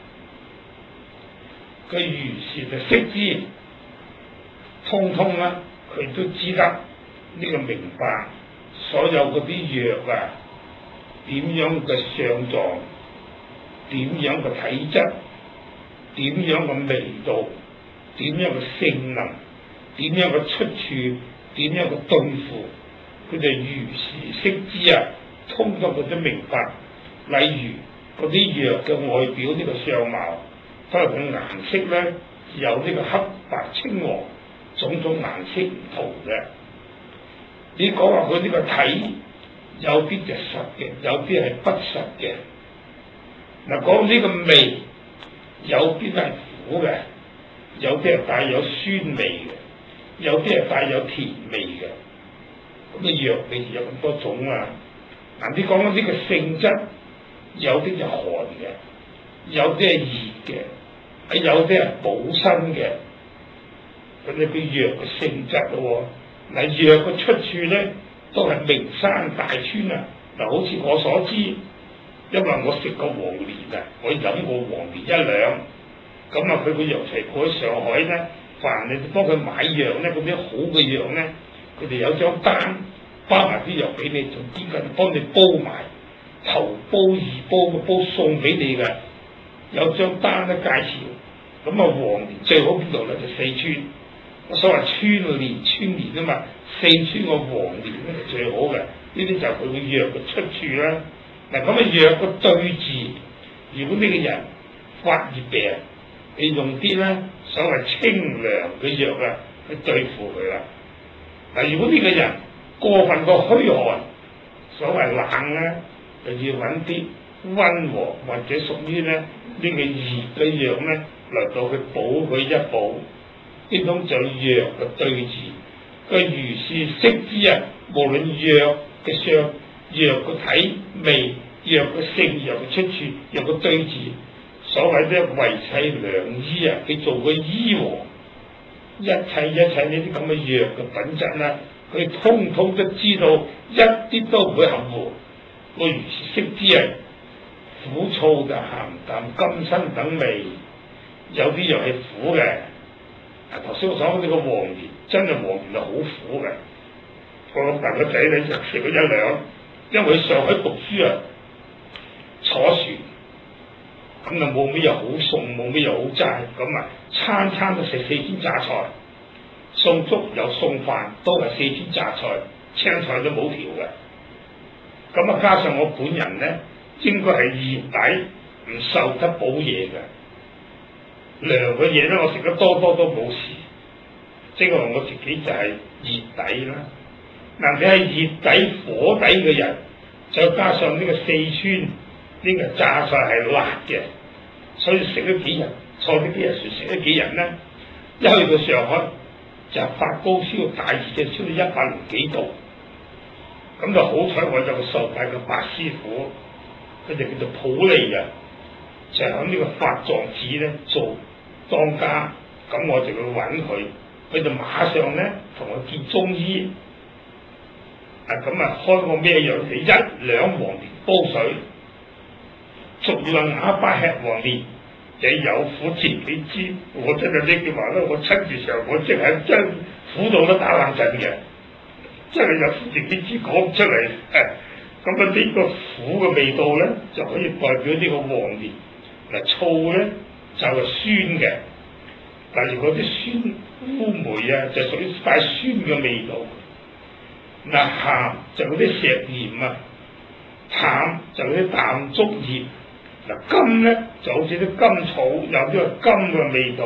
Speaker 1: 佢如是就識之，通通啦，佢都知得呢個明白所有嗰啲藥啊，點樣嘅相狀，點樣嘅體質，點樣嘅味道，點樣嘅性能，點樣嘅出處，點樣嘅對付，佢哋如是識之啊，通通佢都明白。例如嗰啲藥嘅外表呢個相貌，可能佢顏色咧有呢個黑白青黃種種顏色唔同嘅。你講話佢呢個體有啲就實嘅，有啲係不實嘅。嗱，講呢個味，有啲係苦嘅，有啲係帶有酸味嘅，有啲係帶有甜味嘅。咁嘅藥味有咁多種啊！嗱，你講緊呢個性質，有啲就寒嘅，有啲係熱嘅，有啲係補身嘅。咁你個藥嘅性質咯喎，嗱，藥嘅出處咧都係名山大川啊！嗱，好似我所知，因為我食過黃連啊，我飲過黃連一兩，咁啊佢個藥材鋪喺上海咧，凡你幫佢買藥咧，嗰啲好嘅藥咧，佢哋有張單包埋啲藥俾你，仲兼緊幫你煲埋頭煲二煲個煲送俾你嘅，有張單咧介紹。咁啊黃連最好邊度咧？就四川，我所謂川連川連啊嘛，四川個黃連咧就最好嘅，呢啲就係佢個藥嘅出處啦。嗱，咁啊藥個對治，如果呢個人發熱病，你用啲咧所謂清涼嘅藥啊去對付佢啦。嗱，如果呢個人過分個虛寒，所謂冷咧，就要揾啲溫和或者屬於咧呢、這個熱嘅藥咧嚟到去補佢一補，呢種就藥嘅對治。佢如是識之啊，無論藥嘅相、藥嘅體味、藥嘅性、藥嘅出處、藥嘅對治，所謂咧為妻良醫啊，佢做個醫王，一切一切呢啲咁嘅藥嘅品質啦，佢通通都知道，一啲都唔會含糊。我如是識之啊，苦醋嘅鹹淡甘辛等味，有啲藥係苦嘅。啊，頭先我講呢個黃連，真係黃連係好苦嘅。我老豆個仔咧就食咗一兩，因為喺上海讀書啊，坐船，咁啊冇咩又好餸，冇咩又好齋，咁啊餐餐都食四川榨菜，送粥又送飯，都係四川榨菜，青菜都冇條嘅。咁啊加上我本人咧，應該係熱底，唔受得補嘢嘅。涼嘅嘢咧，我食得多多都冇事，即係話我自己就係熱底啦。嗱，你係熱底火底嘅人，再加上呢個四川呢、呢個榨菜係辣嘅，所以食咗幾日，坐呢幾日船食咗幾日咧，一去到上海就發高燒，大熱嘅燒到一百零幾度，咁就好彩我有個受戒嘅白師傅，佢就叫做普利啊。就喺呢個法藏寺咧做當家，咁我就去揾佢，佢就馬上咧同我見中醫，啊咁啊開個咩藥？就一兩黃連煲水，逐樣啞巴吃黃連，就有苦自己知。我真係呢句話咧，我親自上我即係真苦到都打冷震嘅，真係有苦自己知講唔出嚟。咁啊呢個苦嘅味道咧，就可以代表呢個黃連。嗱，醋咧就係、是、酸嘅，例如嗰啲酸烏梅啊，就屬於帶酸嘅味道。嗱，鹹就嗰啲石鹽啊，淡就嗰啲淡竹葉。嗱，甘咧就好似啲甘草，有啲係甘嘅味道，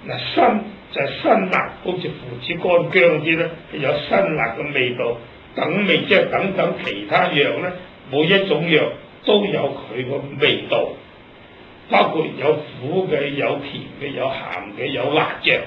Speaker 1: 嗱辛就係辛辣，好似父子乾薑啲咧，有辛辣嘅味道。等味即係等等其他藥咧，每一種藥都有佢個味道，包括有苦嘅、有甜嘅、有鹹嘅、有辣嘅。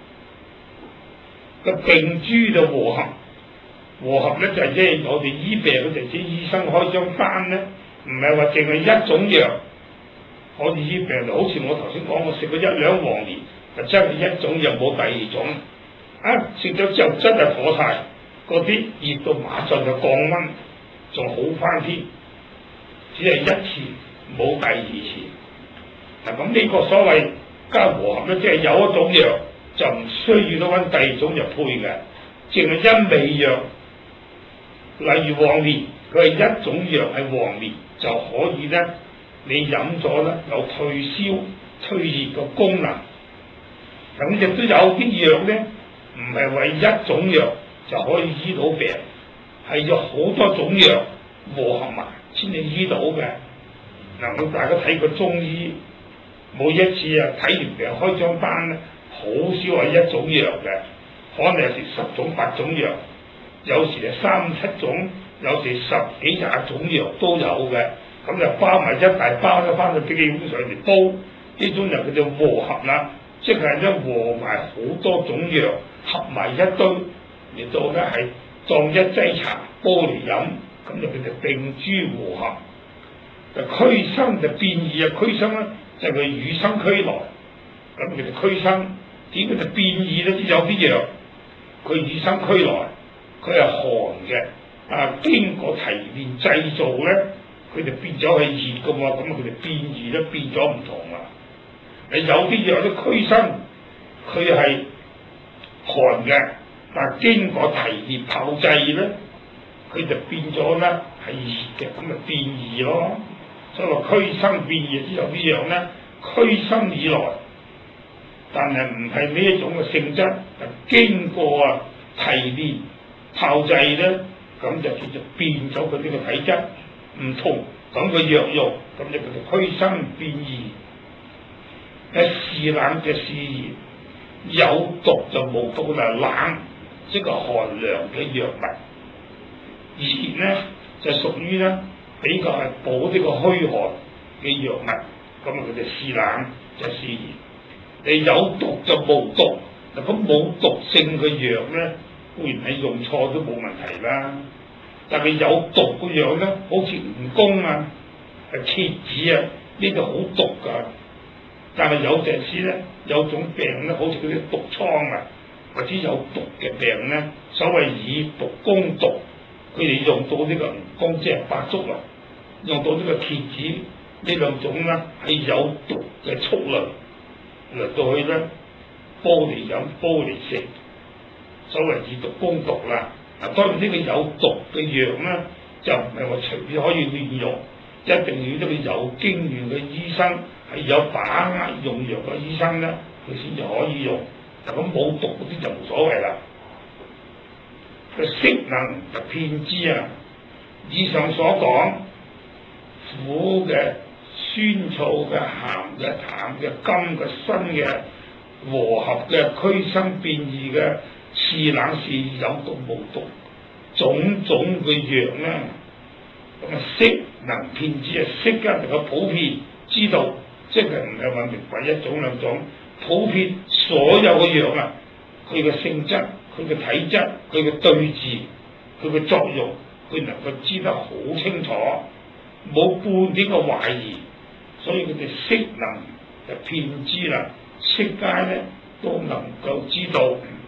Speaker 1: 個病諸就和合，和合咧就係即係我哋醫病嗰陣時，醫生開張單咧，唔係話淨係一種藥可以醫病，就好似我頭先講，我食咗一兩黃連，就真係一種藥冇第二種，啊食咗之後真係妥晒，嗰啲熱到馬上就降溫，仲好翻添，只係一次冇第二次。嗱咁呢個所謂加和合咧，即係有一種藥就唔需要揾第二種藥配嘅，淨係一味藥。例如黃連，佢係一種藥係黃連就可以咧，你飲咗咧有退燒退熱嘅功能。咁亦都有啲藥咧，唔係為一種藥就可以醫到病，係有好多種藥和合埋先至醫到嘅。嗱，咁大家睇過中醫，每一次啊睇完病開張單咧，好少係一種藥嘅，可能有時十種八種藥，有時係三七種，有時十幾廿種藥都有嘅。咁就包埋一大包咧，翻到基本上嚟煲，呢種就叫做和合啦，即係咧和埋好多種藥合埋一堆嚟到咧係當一劑茶煲嚟飲，咁就叫做病諸和合。就驅生就變異啊，驅生咧就係佢與生俱來，咁叫做驅生。點解就變異咧？有啲藥佢與生俱來，佢係寒嘅，啊經過提煉製造咧，佢就變咗係熱噶嘛，咁啊佢哋變異咧變咗唔同啦。誒有啲藥啲驅生，佢係寒嘅，但係經過提煉炮製咧，佢就變咗咧係熱嘅，咁咪變異咯。所以話驅生變異，有啲藥咧驅生以來，但係唔係呢一種嘅性質，經過啊提煉炮製咧，咁就叫做變咗佢呢個體質唔同，咁個藥用，咁就叫做驅生變異。誒是冷嘅是熱，有毒就無毒啦，冷即係寒涼嘅藥物，熱咧就屬於咧比較係補呢個虛寒嘅藥物，咁啊佢就是冷就是熱。你有毒就無毒，嗱咁冇毒性嘅藥咧，固然係用錯都冇問題啦。但係有毒嘅藥咧，好似蜈蚣啊、係蠍子啊，呢啲好毒㗎。但係有陣時咧，有種病咧，好似嗰啲毒瘡啊，或者有毒嘅病咧，所謂以毒攻毒，佢哋用到呢個蜈蚣即係百足啊，用到呢個蠍子呢兩種咧係有毒嘅畜類嚟到去咧煲嚟飲、煲嚟食，所謂以毒攻毒啦。嗱，當然呢個有毒嘅藥咧，就唔係話隨便可以亂用，一定要呢個有經驗嘅醫生。係有把握用藥嘅醫生咧，佢先至可以用。但咁冇毒嗰啲就冇所謂啦。個色能就遍知啊！以上所講，苦嘅、酸燥嘅、鹹嘅、淡嘅、甘嘅、辛嘅、和合嘅、驅生變異嘅、是冷是熱、有毒無毒，種種嘅藥咧，咁啊色能遍知啊！色嘅能夠普遍知道。即係唔係話明白一種兩種，普遍所有嘅藥啊，佢嘅性質、佢嘅體質、佢嘅對治、佢嘅作用，佢能夠知得好清楚，冇半點嘅懷疑，所以佢哋色能就遍知啦，色界咧都能夠知道。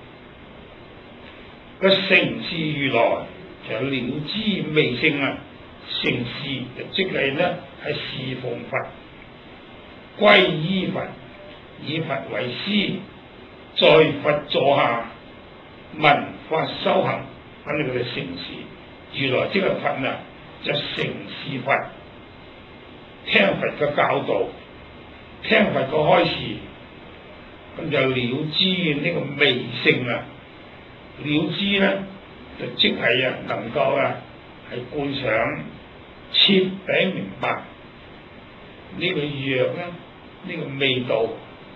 Speaker 1: 個成事如來就了知味性啊，成事就即係咧係侍奉佛。歸依佛，以佛為師，在佛座下聞法修行，咁你佢哋成事。如來即係佛啊，就成事佛，聽佛嘅教導，聽佛嘅開示，咁就了知呢個味性啊。了知咧就即係啊，能夠啊係觀想徹底明白呢個藥咧。呢個味道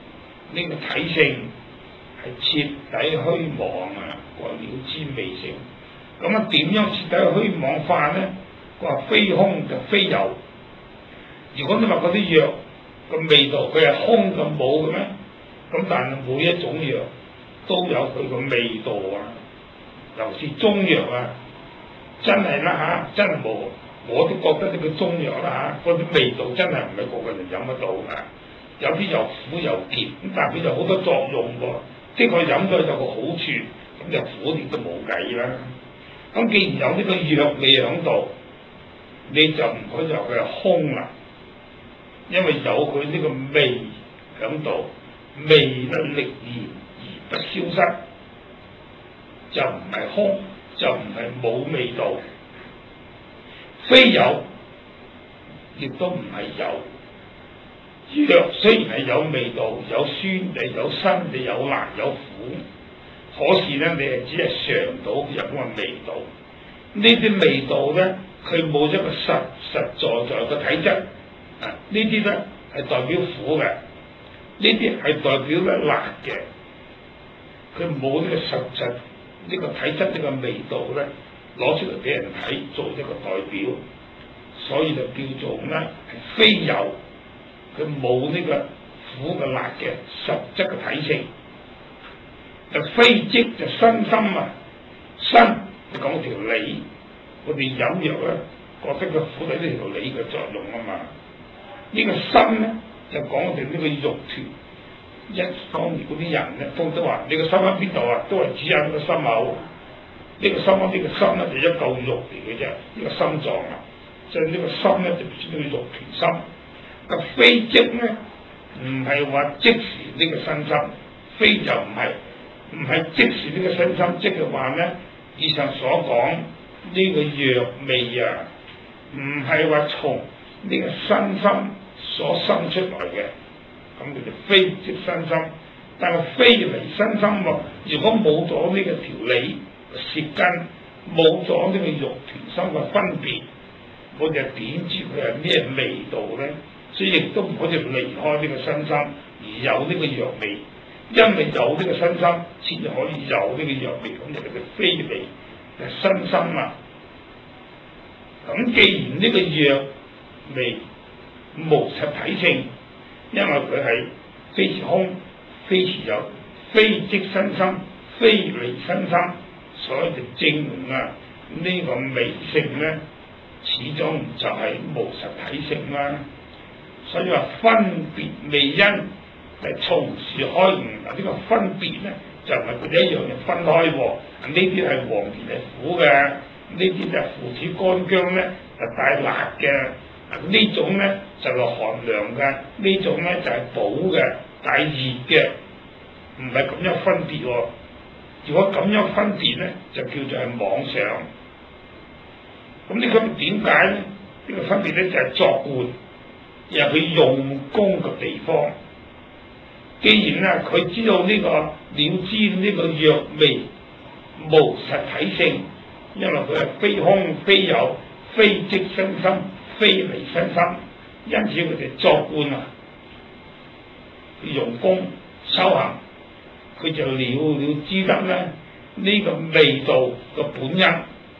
Speaker 1: 呢個體性係徹底虛妄啊，個了知未成。咁啊點樣徹底虛妄化呢？佢話非空就非有。如果你話嗰啲藥個味道佢係空咁冇嘅咩？咁但係每一種藥都有佢個味道啊，尤其是中藥啊，真係啦嚇，真係冇，我都覺得呢個中藥啦嚇，嗰啲味道真係唔係個個人飲得到㗎。有啲又苦又澀，咁但係佢就好多作用喎，即係佢飲咗有個好處，咁就苦烈都冇計啦。咁既然有呢個藥味喺度，你就唔可以話佢係空啦，因為有佢呢個味喺度，味不力然而不消失，就唔係空，就唔係冇味道。非有，亦都唔係有。藥雖然係有味道，有酸嘅，有辛嘅，有辣有苦，可是咧你係只係嘗到有咁嘅味道。呢啲味道咧，佢冇一個實實在在嘅體質啊！呢啲咧係代表苦嘅，呢啲係代表咧辣嘅，佢冇呢個實質呢個體質呢個味道咧攞出嚟俾人睇做一個代表，所以就叫做咧係非有。佢冇呢個苦嘅辣嘅實質嘅體性，就非即就身心啊，身就講條理，我哋飲藥咧覺得個苦喺呢條理嘅作用啊嘛。呢、這個身咧就講我哋呢個肉團，一方面嗰啲人咧都都話你個心喺邊度啊，都係指下呢個心口。呢、這個心口呢、這個心咧就一嚿肉嚟嘅啫，呢、這個心臟啊，即係呢個心咧就指呢個肉團心。個非即咧，唔係話即時呢個身心，非就唔係，唔係即時呢個身心，即係話咧，以上所講呢個藥味啊，唔係話從呢個身心所生出來嘅，咁佢就非即身心。但係非離身心喎，如果冇咗呢個條理舌根，冇咗呢個肉團心嘅分別，我就點知佢係咩味道咧？所以亦都唔可以離開呢個身心而有呢個藥味，因為有呢個身心先至可以有呢個藥味，咁就叫做非離嘅身心啊。咁既然呢個藥味無實體性，因為佢係非是空，非是有，非即身心，非離身心，所以就證明啊呢個味性咧，始終就係無實體性啦。所以話分別未因，係從事開悟。嗱，呢個分別咧就唔係佢哋一樣嘅分開喎。呢啲係黃連係苦嘅，呢啲就係附子乾薑咧就帶辣嘅。呢種咧就係寒涼嘅，呢種咧就係補嘅，帶熱嘅，唔係咁樣分別喎。如果咁樣分別咧，就叫做係妄想。咁呢個點解咧？呢個分別咧就係作觀。又佢用功嘅地方，既然咧佢知道呢、這個了知呢個藥味無實體性，因為佢係非空非有，非即身心，非離身心，因此佢哋作觀啊，佢用功修行，佢就了了知得咧呢、這個味道嘅本因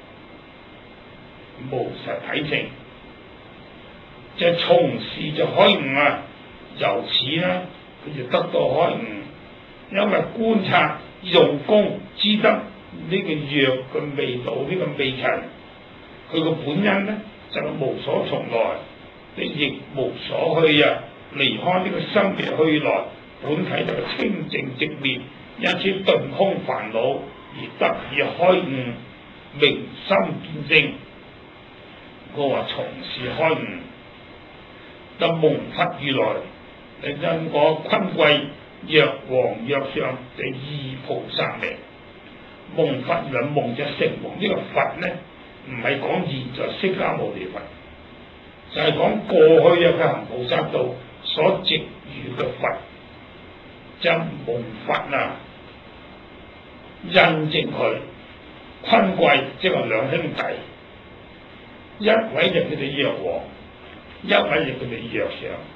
Speaker 1: 無實體性。就從事就開悟啊，由此咧佢就得到開悟，因為觀察用功知得呢個藥嘅味道，呢、這個味塵，佢個本因咧就係、是、無所從來，你亦無所去啊，離開呢個生滅去來，本體就係清淨寂滅，因此頓空煩惱而得以開悟，明心見性。我話從事開悟。就蒙佛如來，你因我坤貴若皇若上第二菩薩名。蒙佛如來，蒙就成蒙呢個佛咧，唔係講現在釋迦牟尼佛，就係、是、講過去有嘅行菩薩道所值遇嘅佛，就蒙佛啊，印證佢坤貴，即係兩兄弟，一位就叫做藥王。一位就叫做藥上，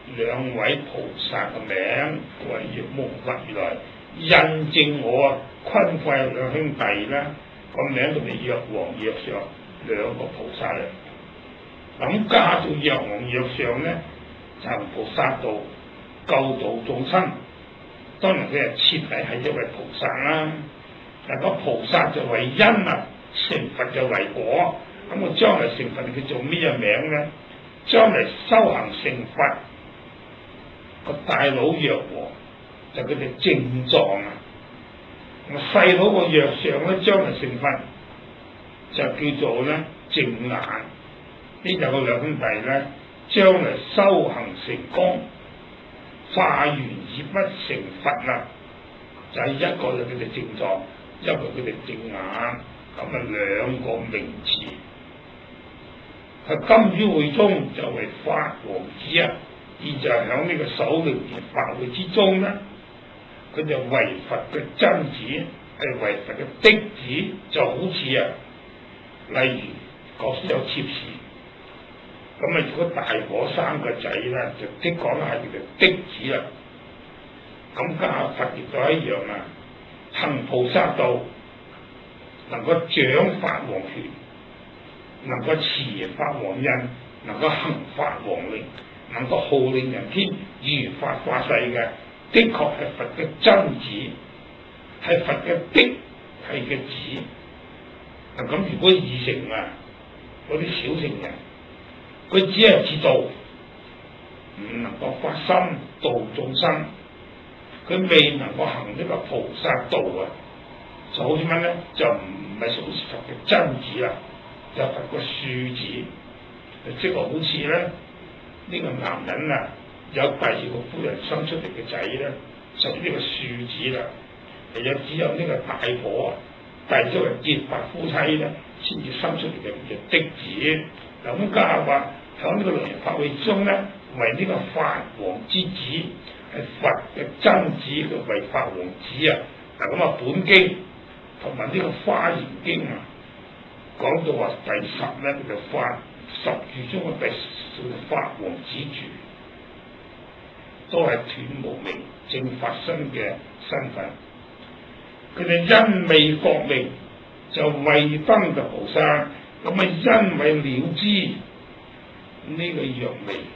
Speaker 1: 兩位菩薩嘅名，為若無佛如來，印證我昆貴兩兄弟咧個名叫做藥王藥上兩個菩薩嚟。咁加到藥王藥上咧，行菩薩道，救度眾生。當然佢係徹底係一位菩薩啦。但個菩薩就為因啊，成佛就為果。咁我將來成佛佢做咩嘢名咧？將來修行成佛個大佬藥王就佢哋正狀啊。我細佬個藥上咧，將來成佛就叫做咧正眼。呢就個兩兄弟咧，將來修行成功，化緣而不成佛啦，就係、是、一個就佢哋正狀，一個佢哋正眼，咁啊兩個名詞。喺金於會中就為法王子啊，而就係響呢個首楞嚴法會之中咧，佢就為佛嘅真子，係為佛嘅嫡子，就好似啊，例如國師有妾侍，咁啊如果大伙生個仔咧，就的講係叫做嫡子啦。咁家下佛亦都一樣啊，行菩薩道，能夠掌法王權，能夠持法王印，能夠行法王令，能夠號令人天，如法化世嘅，的確係佛嘅真子，係佛嘅嫡係嘅子。嗱咁如果二乘啊，嗰啲小乘人，佢只係知道，唔能夠發心度眾生，佢未能夠行呢個菩薩道啊，就好似乜咧？就唔係屬於佛嘅真子啦。就佛個庶子，即係好似咧呢、這個男人啊，有第二個夫人生出嚟嘅仔咧，屬於呢個庶子啦。係有只有呢個大婆啊，第二個結發夫妻咧，先至生出嚟嘅叫嫡子。咁家下話響呢個楞嚴法會中咧，為呢個法王之子，係佛嘅真子嘅為法王子啊。嗱咁啊，本經同埋呢個華嚴經啊。講到話第十咧，佢就法十住中嘅第十法王子住，都係斷無明正法身嘅身份。佢哋因未覺明，就為登嘅菩薩，咁啊因為了知呢個藥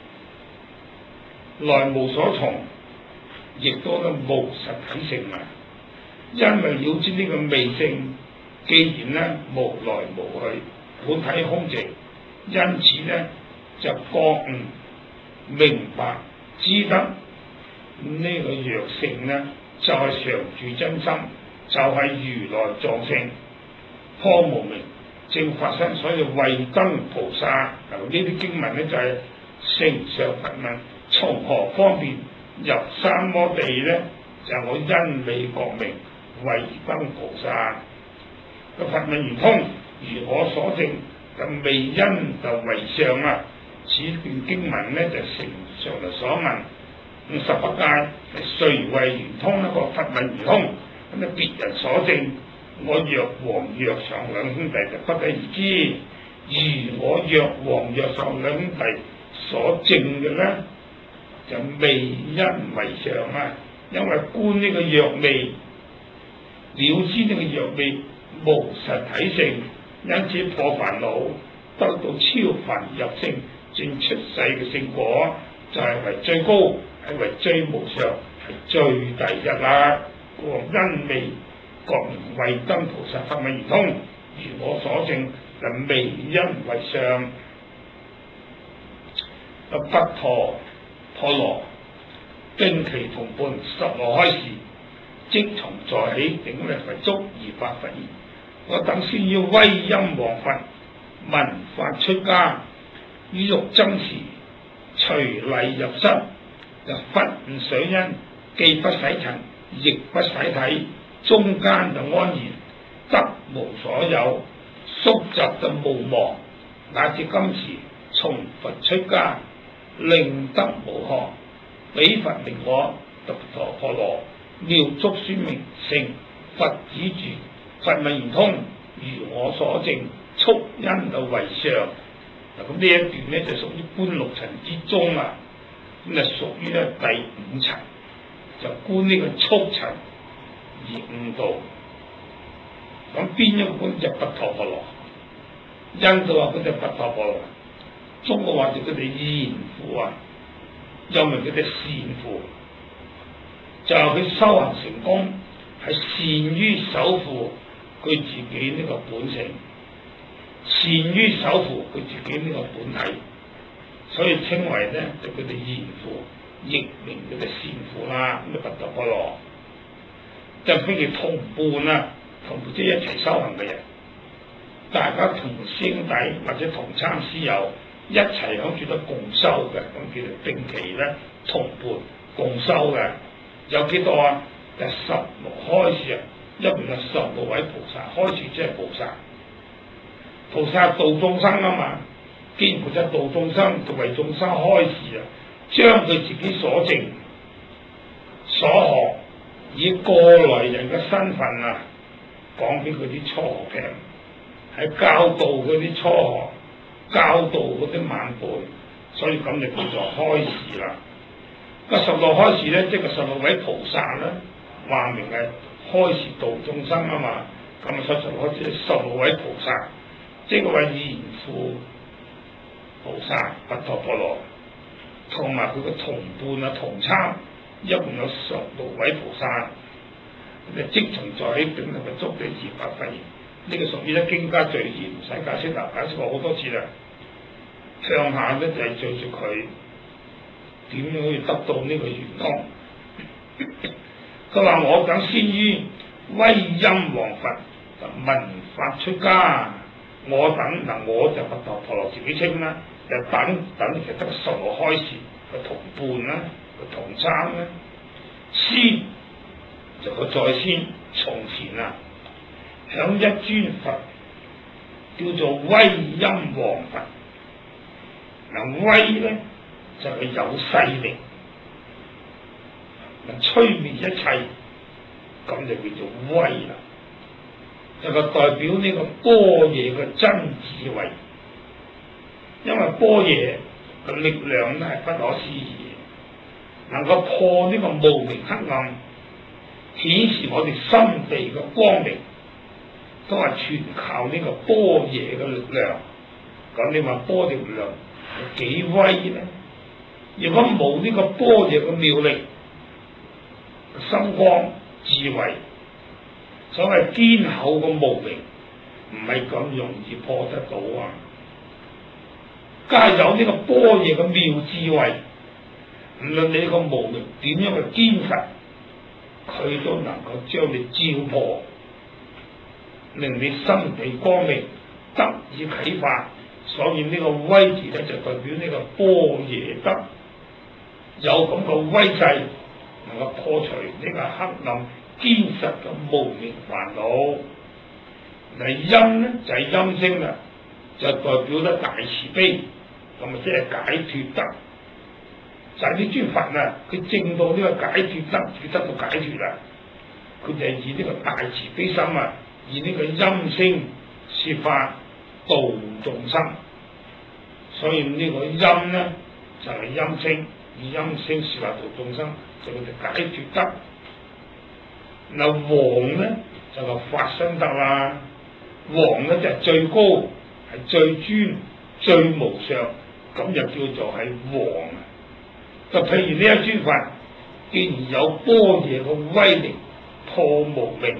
Speaker 1: 味來無所從，亦都咧無實體性啊！因為了知呢個味性。既然咧無來無去，本體空寂，因此咧就覺悟明白知得呢個藥性咧，就係、是、常住真心，就係、是、如來藏性，破無明正法身。所以慧燈菩薩，嗱呢啲經文咧就係承上佛問，從何方便入三摩地咧？就係、我因未覺明，慧燈菩薩。個佛問如通，如我所證，就未因就為上啊！此段經文咧就承上嚟所問，咁十八界誰為圓通呢？個佛問如通，咁啊別人所證，我藥王藥上兩兄弟就不得而知。如我藥王藥上兩兄弟所證嘅咧，就未因為上啊！因為觀呢個藥味，了知呢個藥味。無實體性，因此破煩惱，得到超凡入聖，正出世嘅聖果，就係、是、為最高，係為最無上，係最第一啦。故因未覺明慧燈菩薩佛問如通，如我所證，就未因為上。不陀婆羅，經其同伴十羅開示，即從在起頂禮佛足而發佛言。我等先要威音王佛，聞法出家，於欲僧時，隨禮入室，就佛唔水因，既不洗塵，亦不洗體，中間就安然，得無所有，宿集就無忘，乃至今時從佛出家，令得無學，彼佛名我，不陀婆羅，妙足宣明成佛子住。佛問如通，如我所證，速因就為上。嗱咁呢一段咧就屬於觀六塵之中啊。 咁啊屬於咧第五層，就觀呢個速塵而悟道。咁邊一個觀就不陀不羅？印度話佢哋不陀不羅，中國話就佢哋賢父啊，又名佢哋善父，就係佢修行成功係善於守護佢自己呢個本性，善於守護佢自己呢個本體，所以稱為咧就佢哋賢父，亦名佢哋善父啦。咁啊不陀不羅，就譬如同伴啊，同伴即係一齊修行嘅人。大家同兄弟或者同參師友一齊響住得共修嘅，咁叫做並期咧同伴共修嘅，有幾多啊？就十六開示啊，一共有十六位菩薩，開示即係菩薩，菩薩度眾生啊嘛，既然菩薩度眾生，就為眾生開示啊，將佢自己所證所學以過來人嘅身份啊，講俾佢啲初學嘅。係教導嗰啲初學，教導嗰啲晚輩，所以咁就叫做開示啦。個十六開示咧，即係個十六位菩薩咧，話明係開示度眾生啊嘛。咁啊，所以十六開示十六位菩薩，即係個位賢父菩薩不陀不羅，同埋佢個同伴啊同參，一共有十六位菩薩。咁啊，即從在起頂同埋足地自發發現。呢個屬於咧經家序言，唔使解釋啦，解釋過好多次啦。向下咧就係敘述佢點樣去得到呢個圓通。佢話我等先於威音王佛就聞法出家，我等嗱我就不陀不羅自己稱啦，就等等就得十六開示個同伴啦，個同參啦，先就個在先從前啊。響一尊佛叫做威音王佛，嗱威咧就係、是、有勢力，能摧滅一切，咁就叫做威啦。就係代表呢個般若嘅真智慧，因為般若嘅力量咧係不可思議，能夠破呢個無明黑暗，顯示我哋心地嘅光明。都係全靠呢個般若嘅力量，咁你話般若力量係幾威咧？如果冇呢個般若嘅妙力、心光智慧，所謂堅厚嘅無明，唔係咁容易破得到啊！加有呢個般若嘅妙智慧，唔論你個無明點樣去堅實，佢都能夠將你照破。令你心地光明，得以啟發，所以呢個威字咧就代表呢個般若德有咁個威勢，能夠破除呢個黑暗堅實嘅無明煩惱。嗱音咧就係、是、音聲啦，就代表得大慈悲，咁啊即係解脫德。就係呢尊佛啊，佢證到呢個解脫德，佢得到解脫啦，佢就係以呢個大慈悲心啊。以呢個音聲說法度眾生，所以呢個音咧就係、是、音聲，以音聲說法度眾生，就佢哋解脫得。嗱王咧就係法身得啦，王咧就係、是、最高，係最尊、最無上，咁就叫做係王。就譬如呢一尊佛，既然有般若嘅威力，破無明。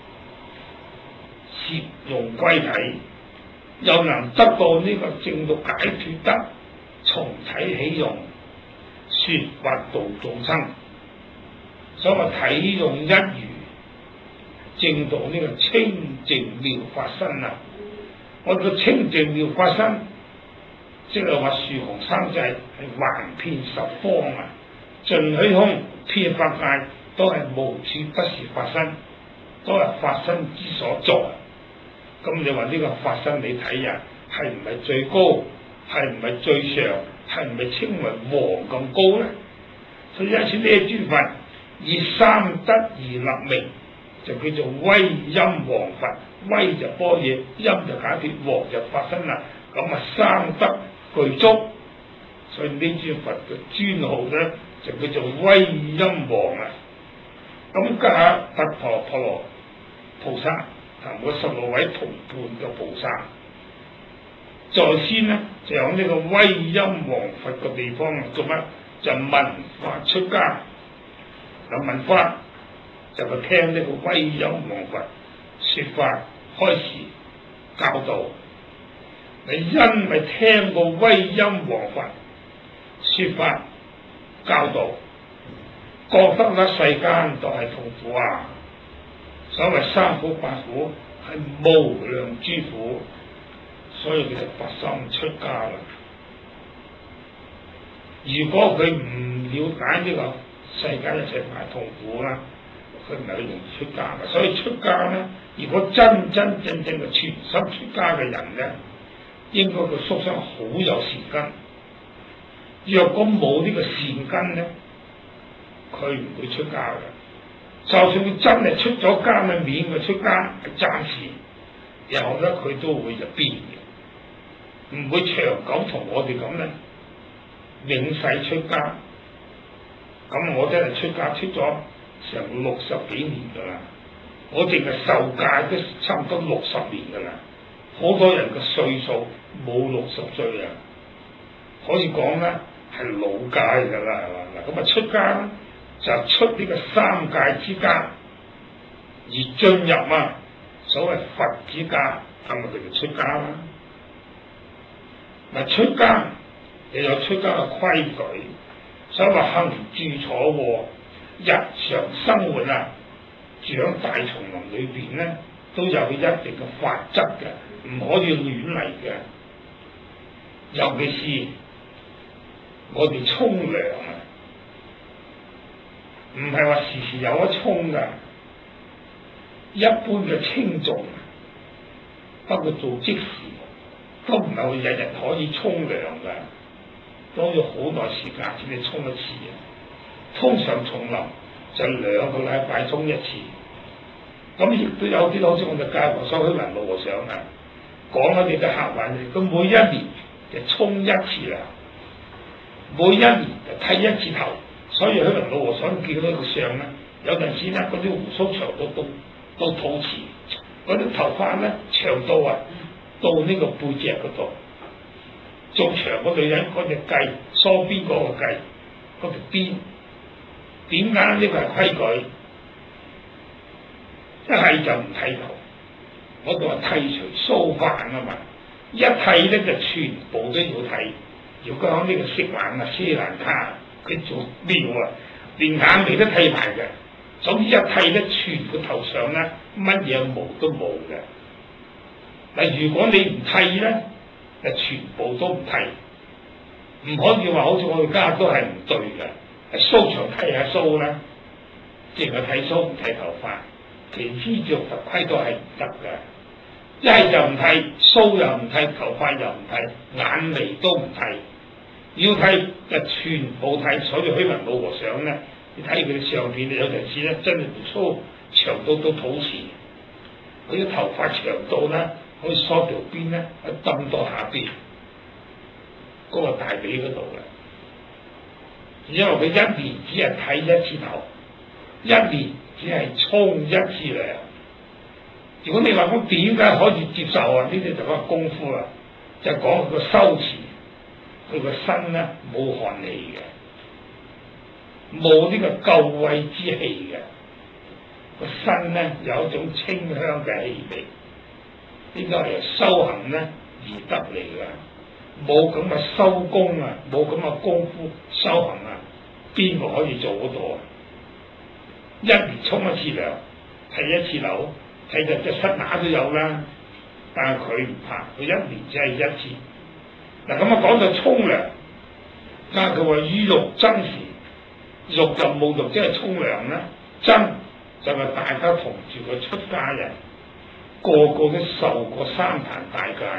Speaker 1: 攝用歸體，又能得到呢個正道解脫得，從體起用，說法度眾生。所謂體用一如，正道呢個清淨妙法身啊！我哋個清淨妙法身，即係話樹紅三際係橫遍十方啊，盡虛空遍法界都係無處不是法身，都係法身之所在。咁你話呢個法身你睇啊，係唔係最高？係唔係最上？係唔係稱為王咁高咧？所以因此呢一尊佛以三德而立名，就叫做威音王佛。威就般若，音就解脫，王就法身啦。咁啊三德具足， 所以呢尊佛嘅尊號咧就叫做威音王啊。咁家下佛陀、婆羅菩薩同嗰十六位同伴嘅菩薩，在先呢，就喺呢個威音王佛嘅地方做乜？就聞法出家。嗱，聞法就係聽呢個威音王佛説法開示教導。你因為聽過威音王佛説法教導，覺得咧世間都係痛苦啊！所謂三苦八苦係無量諸苦，所以佢就發心出家啦。如果佢唔了解呢個世間一切大痛苦啦，佢唔係容易出家嘅。所以出家咧，如果真真正正嘅全心出家嘅人咧，應該佢宿生好有善根。若果冇呢個善根咧，佢唔會出家嘅。就算佢真係出咗家嘅面，佢出家係暫時，然後咧佢都會就變嘅，唔會長久同我哋咁咧永世出家。咁我真係出家出咗成六十幾年㗎啦，我淨係受戒都差唔多六十年㗎啦。好多人嘅歲數冇六十歲啊，可以講咧係老戒㗎啦，係嘛？嗱，咁啊出家就出呢個三界之家，而進入啊所謂佛之家，咁啊佢就出家啦。嗱，出家又有出家嘅規矩，所謂行住坐臥，日常生活啊，住喺大叢林裏邊咧，都有一定嘅法則嘅，唔可以亂嚟嘅。尤其是我哋沖涼啊，唔係話時時有得沖噶。一般嘅清眾，包括做職事，都唔係日日可以沖涼噶，都要好耐時間先至沖一次啊。通常叢林就兩個禮拜沖一次。咁亦都有啲好似我哋教和尚虛雲老和尚啊，講我哋嘅客運，佢每一年就沖一次涼，每一年就剃一次頭。所以虛雲老和尚見到個相咧，有陣時咧嗰啲鬍鬚長到到到肚臍，嗰啲頭髮咧長到啊到呢個背脊嗰度，仲長個女人嗰隻髻梳邊嗰個髻嗰條邊。點解呢個係規矩？一係就唔剃頭，我哋話剃除鬚髮啊嘛，一剃咧就全部都要剃。如果講呢個色眼啊、斯蘭卡，佢做妙啊，連眼眉都剃埋嘅。總之一剃咧，全個頭上咧乜嘢毛都冇嘅。嗱，如果你唔剃咧，就全部都唔剃，唔可以話好似我哋家都係唔對嘅，係鬚長剃下鬚啦，淨係剃鬚唔剃頭髮。其衣着佛規都係唔得嘅，一係就唔剃鬚又唔剃，頭髮又唔剃，眼眉都唔剃，要剃就全部剃。所以虛雲老和尚咧，你睇佢嘅相片，有陣時咧真係鬍鬚長到到肚臍，佢啲頭髮長到咧可以梳條邊咧，揼到下邊嗰個大髀嗰度嘅，因為佢一年只係剃一次頭，一年只係沖一次涼。如果你話我點解可以接受啊？呢啲就講功夫啦，就講佢個修持，佢個身咧冇寒氣嘅，冇呢個救胃之氣嘅，個身咧有一種清香嘅氣味，呢個係修行咧而得嚟嘅，冇咁嘅修功啊，冇咁嘅功夫修行啊，邊個可以做得到啊？一年沖一次涼，剃一次頭，剃隻隻膝乸都有啦。但係佢唔怕，佢一年只係一次。嗱，咁啊講到沖涼，但係佢話於浴真時，浴就冇浴，即係沖涼啦。真就係大家同住個出家人，個個都受過三壇大戒，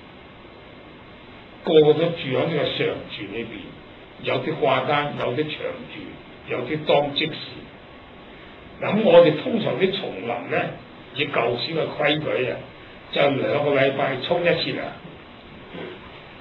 Speaker 1: 個個都住喺呢個常住裏邊，有啲掛單，有啲長住，有啲當即時。咁我哋通常啲叢林咧，以舊時嘅規矩啊，就兩個禮拜沖一次涼。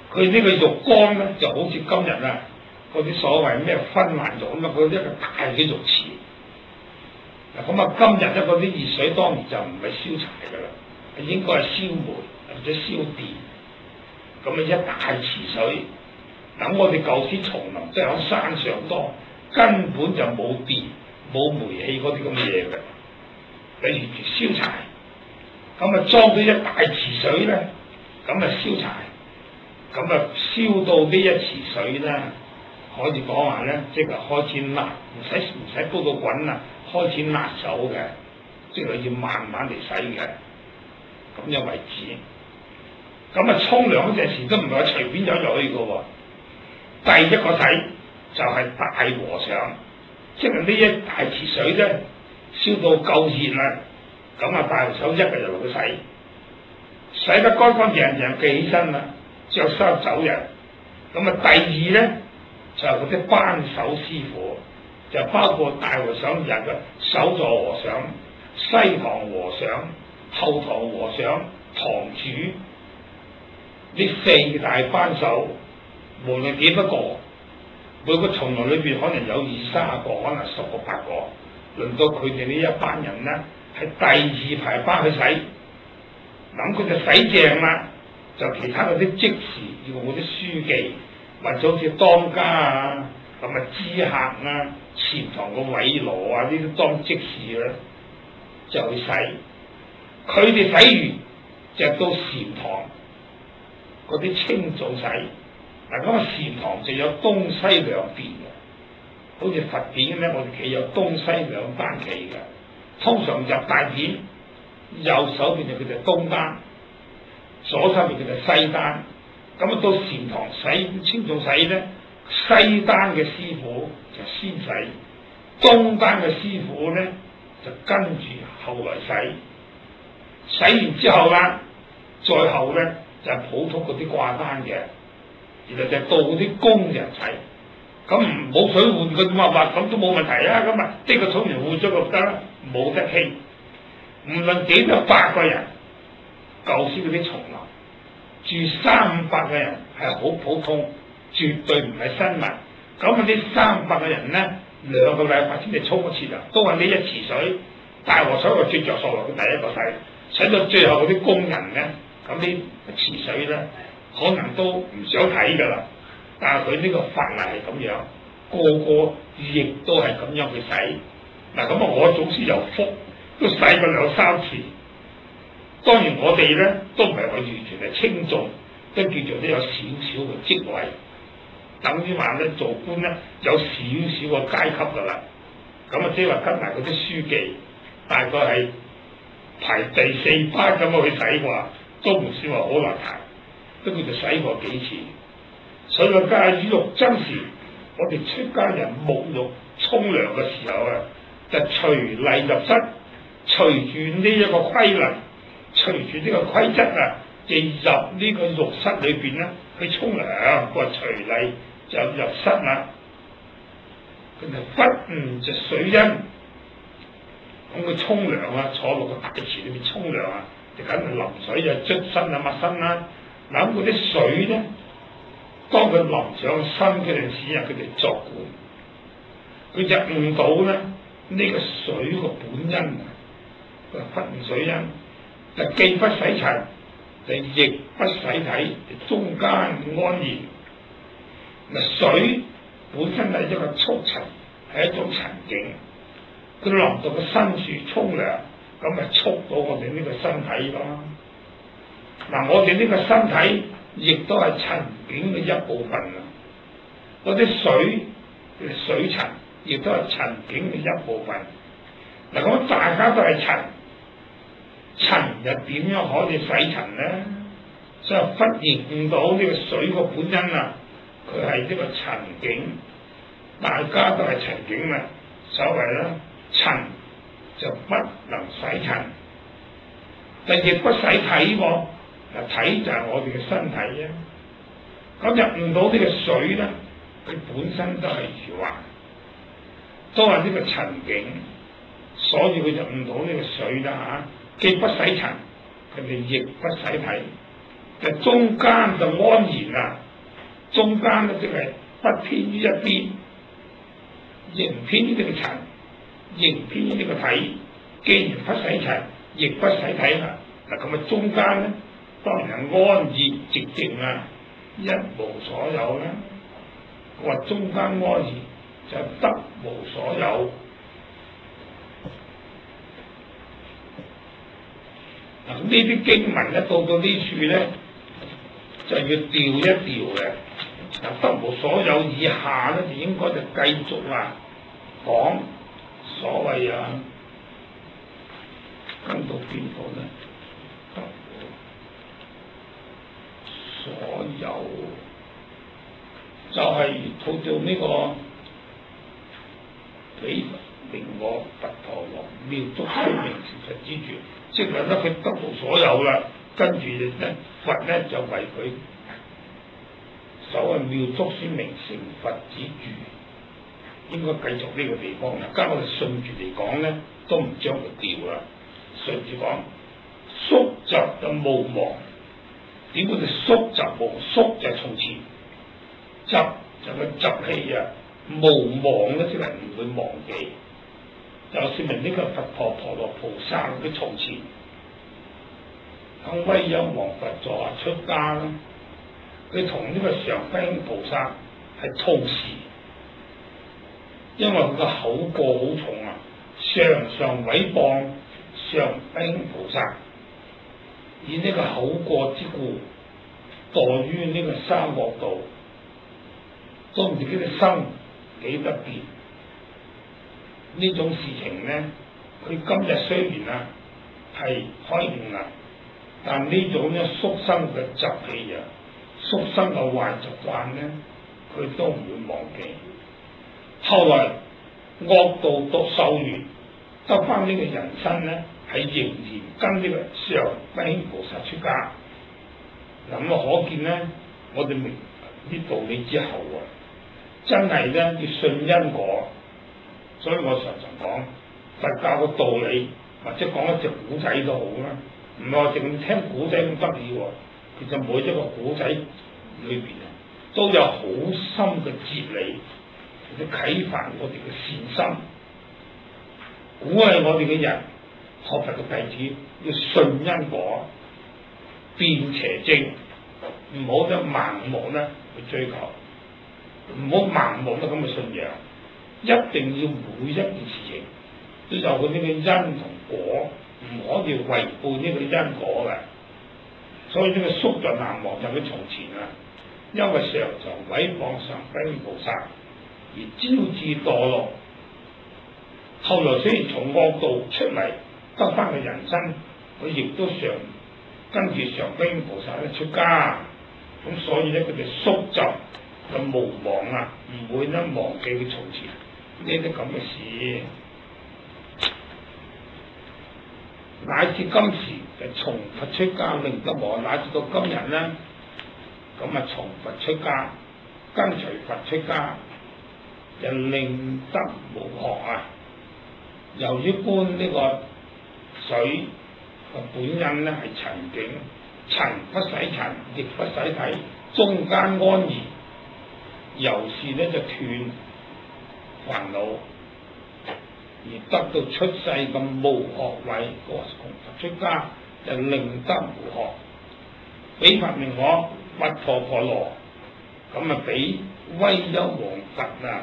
Speaker 1: 佢呢個浴缸咧就好似今日啊嗰啲所謂咩芬蘭浴咁啊，嗰啲一個大嘅浴池。嗱咁啊，今日咧嗰啲熱水當然就唔係燒柴噶啦，應該係燒煤或者燒電。咁啊，一大池水。嗱，我哋舊時叢林即係喺山上多，根本就冇電、冇煤氣嗰啲咁嘅嘢嘅，比如住燒柴。咁啊，裝咗一大池水咧，咁啊燒柴。咁啊，燒到呢一池水咧，可以講話咧，即係開始辣，唔使唔使煲到滾啦，開始辣手嘅，即係要慢慢嚟洗嘅，咁樣為止。咁啊，沖涼嗰陣時都唔係話隨便走入去嘅喎。第一個洗就係大和尚，即係呢一大池水咧，燒到夠熱啦，咁啊大和尚一個就落去洗，洗得乾乾淨淨，記起身啦。着衫走人，咁啊第二咧就係嗰啲班手師傅，就包括大和尚入嘅首座和尚、西堂和尚、後堂和尚、堂主呢四大班手，無論幾多個，每個叢林裏邊可能有二三個，可能十個八個，輪到佢哋呢一班人咧，係第二排班去洗，咁佢就洗淨啦。就其他嗰啲職事，要嗰啲書記，或者好似當家啊，咁啊知客啊，禪堂個偉羅啊，呢啲當職事咧，就去洗。佢哋洗完，就到禪堂嗰啲清早洗。嗱，咁啊禪堂就有東西兩邊嘅，好似佛典咧，我哋企有東西兩單企嘅。通常入大殿，右手邊就叫做東單。左手邊叫做西單，咁啊到禪堂洗清早洗咧，西單嘅師傅就先洗，東單嘅師傅咧就跟住後來洗，洗完之後啦，再後咧就係普通嗰啲掛單嘅，然後就到嗰啲工人洗，咁唔冇水換佢抹抹咁都冇問題啊，咁啊即係個沖完換咗就得啦，冇得傾，唔論幾多百個人。舊時嗰啲叢林住三五百個人係好普通，絕對唔係新聞。咁啊，呢三百個人咧，兩個禮拜先至沖一次涼，都係呢一池水。大和尚個最着數落去第一個洗，洗到最後嗰啲工人咧，咁啲池水咧，可能都唔想睇㗎啦。但係佢呢個法例係咁樣，個個亦都係咁樣去洗。嗱，咁啊，我總之有福，都洗過兩三次。當然我哋咧都唔係話完全係稱重，都叫做都有少少嘅職位，等於話咧做官咧有少少個階級噶啦。咁啊即係話跟埋嗰啲書記，大概係排第四班咁樣去洗啩，都唔算話好難行，都叫做洗過幾次。所以話家雨露爭時，我哋出家人沐浴沖涼嘅時候啊，就隨例入室，隨住呢一個規律。隨住呢個規則啊，就入呢個浴室裏邊咧去沖涼，佢話隨例就入室啦。佢就不悟就水因，咁佢沖涼啊，坐落個大池裏邊沖涼啊，就梗係淋水啊、捽身啊、抹身啦。嗱咁嗰啲水咧，當佢淋上身嗰陣時啊，佢哋作故，佢就悟到咧呢、這個水個本因啊，佢話不悟水因。就既不洗塵，就亦不洗體，中間安然。嗱，水本身係一個觸塵，係一種塵境。佢淋到個身處沖涼，咁咪觸到我哋呢個身體咯。嗱，我哋呢個身體亦都係塵境嘅一部分啊。嗰啲水嘅水塵，亦都係塵境嘅一部分。嗱，咁大家都係塵。塵又點樣可以洗塵咧？所以忽然悟到呢個水個本因啊，佢係呢個塵境，大家都係塵境啊。所謂咧，塵就不能洗塵，但亦不洗體喎。嗱，體就係我哋嘅身體啊。咁就悟到呢個水咧，佢本身都係如幻，都係呢個塵境，所以佢就悟到呢個水啦嚇。既不洗塵，佢哋亦不洗體。 就中間就安然啦，中間咧即係不偏於一邊，亦唔偏於呢個塵，亦唔偏於呢個體。既然不使塵，亦不使體啦。嗱咁啊，中間咧當然係安然寂靜啦，一無所有啦。我話中間安然就得無所有。嗱呢啲經文咧到到呢處咧就要調一調嘅。嗱得無所有以下咧就應該就繼續啦講所謂啊。跟到邊度咧？得所有就係套做呢個彼明我佛陀羅妙足須明成佛之住，即係咧佢得無所有啦，跟住咧佛咧就為佢所謂妙足須明成佛之住，應該繼續呢個地方。嗱，家我哋順住嚟講咧，都唔將佢調啦。順住講，宿集就無忘，點解就宿集無？宿就係從前，集就係集氣啊，無忘咧即係唔會忘記。就説明呢個佛陀婆羅菩薩嘅從前，喺威幽王佛座下出家啦，佢同呢個常不輕菩薩係同時，因為佢個口過好重啊，常常毀謗常不輕菩薩，以呢個口過之故，墮於呢個三惡道，都唔知佢哋生幾特別。呢種事情咧，佢今日雖然啊係開悟啦，但呢種咧宿生嘅習氣啊，宿生嘅壞習慣咧，佢都唔會忘記。後來惡道獨受完，得翻呢個人身咧，係仍然跟呢個常不輕菩薩出家。嗱咁啊，可見咧，我哋明呢道理之後啊，真係咧要信因果。所以我常常講佛教嘅道理，或者講一隻古仔都好啦，唔係話淨係聽古仔咁得意喎。其實每一個古仔裏邊啊，都有好深嘅哲理，或者啟發我哋嘅善心，鼓勵我哋嘅人學佛嘅弟子要信因果，辨邪正，唔好咧盲目咧去追求，唔好盲目咧咁嘅信仰。一定要每一件事情都有佢呢個因同果，唔可以違背呢個因果嘅。所以呢個宿就難忘就佢從前啊，因為常常毀謗常不輕菩薩而招致墮落。後來雖然從惡道出嚟得翻個人身，佢亦都常跟住常不輕菩薩咧出家，咁所以咧佢哋宿就就無忘啊，唔會咧忘記佢從前。呢啲咁嘅事，乃至今時就從佛出家令得無，乃至到今日咧，咁啊從佛出家，跟隨佛出家，就令得無學啊！由於觀呢個水個本因咧係塵境，塵不使塵，亦不使體，中間安然，由是咧就斷煩惱，而得到出世咁無學位，個從佛出家就令得無學。彼佛名我佛陀婆羅，咁啊俾威幽王佛啊，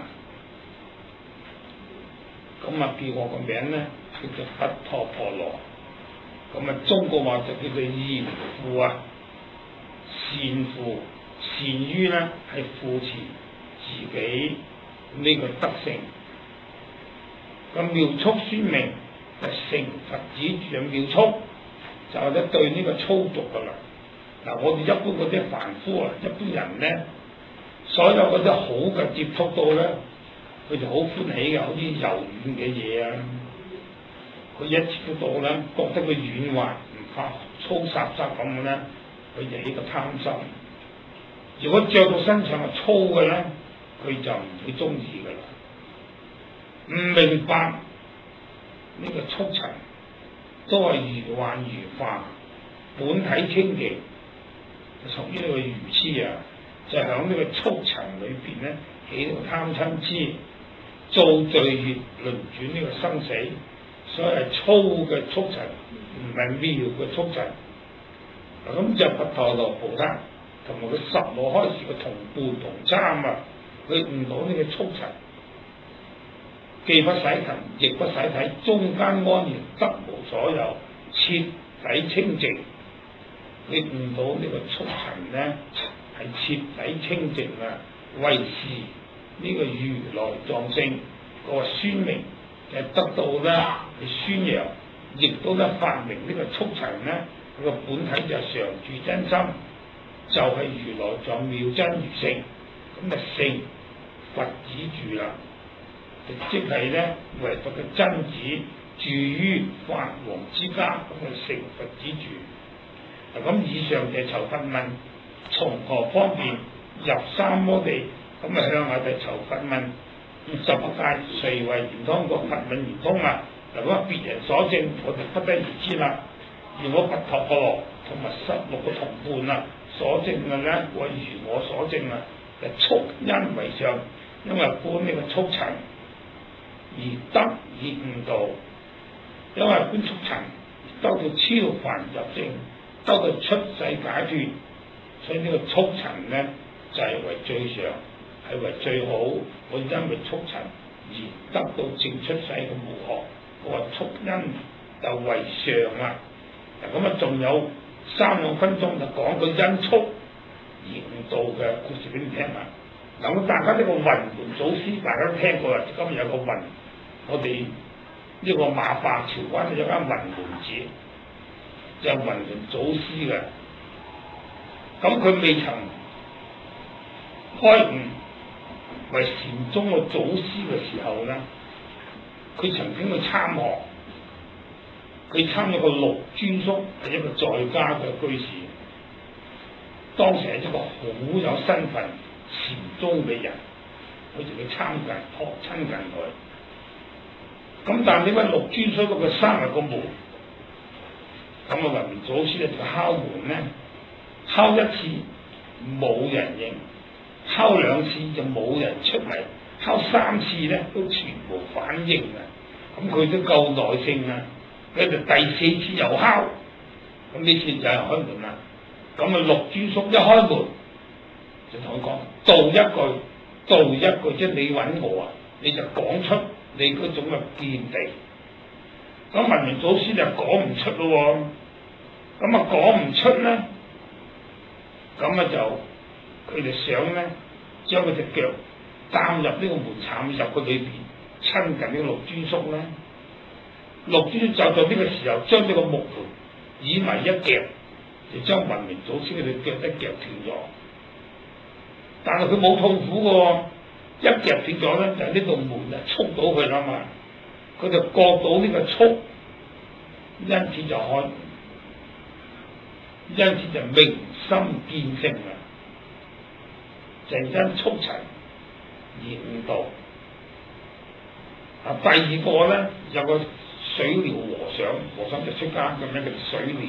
Speaker 1: 咁啊叫我個名咧叫做佛陀婆羅，咁啊中國話就叫做賢父啊，善父，善於咧係扶持自己。呢個德性，咁妙速宣明就成佛之住嘅妙速，就係咧對呢個粗俗噶啦。嗱，我哋一般嗰啲凡夫啊，一般人咧，所有嗰啲好嘅接觸到咧，佢就好歡喜嘅，好似柔軟嘅嘢啊，佢一接觸到咧，覺得佢軟滑唔怕粗雜雜咁嘅咧，佢就起個貪心。如果着到身上係粗嘅咧，佢就唔會中意噶啦，唔明白呢個畜塵都係如幻如化，本體清淨， 屬於呢個愚痴啊，就喺呢個畜塵裏邊咧起到貪嗔痴，造罪業，輪轉呢個生死，所以係粗嘅畜塵，唔係妙嘅畜塵。咁就佛陀羅菩薩同埋佢十路開示嘅同伴同參啊，佢悟到呢個畜塵，既不洗勤，亦不洗體，中間安然，得無所有，徹底清淨。你悟到呢個畜塵咧係徹底清淨啊，為是呢個如來藏性個宣明，就得到咧係宣揚，亦都咧發明呢個畜塵咧。佢個本體就係常住真心，就係、是、如來藏妙真如性，咁啊性佛子住啦，即係咧為佛嘅真子住於法王之家，咁啊成佛子住。嗱咁以上就求佛問，從何方便入三摩地？咁啊向下就求佛問，十八界誰為圓通？個佛問圓通啊！嗱咁啊別人所證，我就不得而知啦。而我佛陀羅同埋十六個同伴啊，所證嘅咧，為如我所證啊，就畜因為上，因為觀呢個畜塵而得以悟道，因為觀畜塵得到超凡入聖，得到出世解脫，所以呢個畜塵咧就係、是、為最上，係為最好。我因為畜塵而得到正出世嘅無學，我話畜因就為上啦。咁啊，仲有三兩分鐘就講佢因畜而悟道嘅故事俾你聽下。咁大家呢個雲門祖師大家都聽過啦，今日有個雲，我哋呢個馬化潮灣有間雲門寺，就係雲門祖師嘅。咁佢未曾開悟為禪宗嘅祖師嘅時候咧，佢曾經去參學。佢參咗個六尊宿，係一個在家嘅居士，當時係一個好有身份禪宗嘅人，佢就去參近學親近佢。咁但係呢位六尊宿嗰個生日個門，咁啊雲門祖師咧就敲門咧，敲一次冇人應，敲兩次就冇人出嚟，敲三次咧都全無反應啊！咁佢都夠耐性啊！佢就第四次又敲，咁呢次就係開門啦。咁啊六尊宿一開門就同佢講道一句，道一句即係你揾我啊，你就講出你嗰種嘅見地。咁雲門祖師就講唔出咯，咁啊講唔出咧，咁啊就佢哋想咧將佢隻腳擔入呢個門檻入去裏邊，親近呢個六尊宿咧。六尊就在呢個時候將呢個木門以為一夾，就將雲門祖師佢哋腳一夾斷咗。但係佢冇痛苦嘅喎，一夾斷咗咧，就呢度門就觸到佢啦嘛，佢就覺到呢個觸，因此就開門，因此就明心見性啦，就因觸塵而悟道。啊，第二個咧有個水療和尚，和尚就出家咁樣叫水療。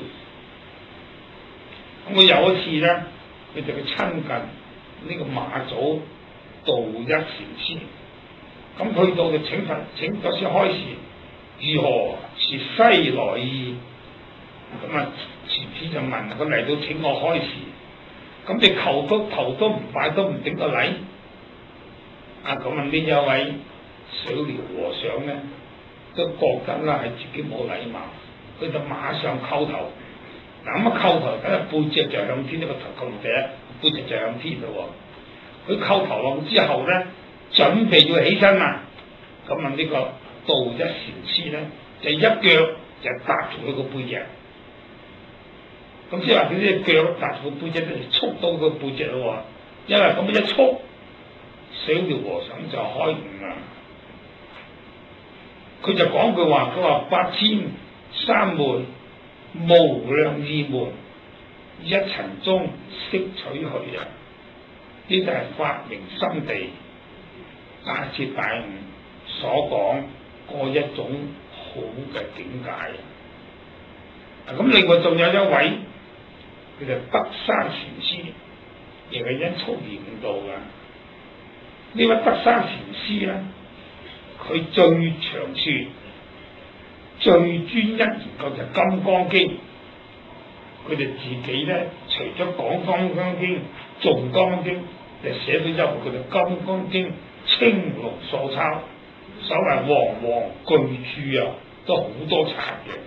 Speaker 1: 咁佢有一次咧，佢就去親近呢個馬祖道一禪師。咁去到就請佛請佛師開示，如何是西來意？咁啊，禪師就問佢嚟到請我開示，咁你求都頭都唔拜都唔頂個禮。啊，咁啊呢一位水療和尚咧，都覺得啦係自己冇禮貌，佢就馬上叩頭。嗱咁啊叩頭，梗係背脊就向天，呢個頭叩者背脊就向天咯。佢叩頭落之後咧，準備要起身啦。咁啊呢個道一禪師咧，就一腳就踏住佢個背脊。咁即係話佢啲腳踏住個背脊，就觸到佢個背脊咯。因為咁一觸，水療和尚就開悟啦。佢就講句話，佢話八千三昧無量義門，一塵中悉取去啊！呢就係發明心地大徹大悟所講嗰一種好嘅境界。咁另外仲有一位佢就德山禪師，亦係因操而悟道噶。呢位德山禪師咧，佢最長處、最專一研究就係《金剛經》。佢哋自己咧，除咗講《金剛經》、誦《金剛經》，就寫咗一部叫做《金剛經》青龍素抄，所謂煌煌巨著啊，都好多冊嘅。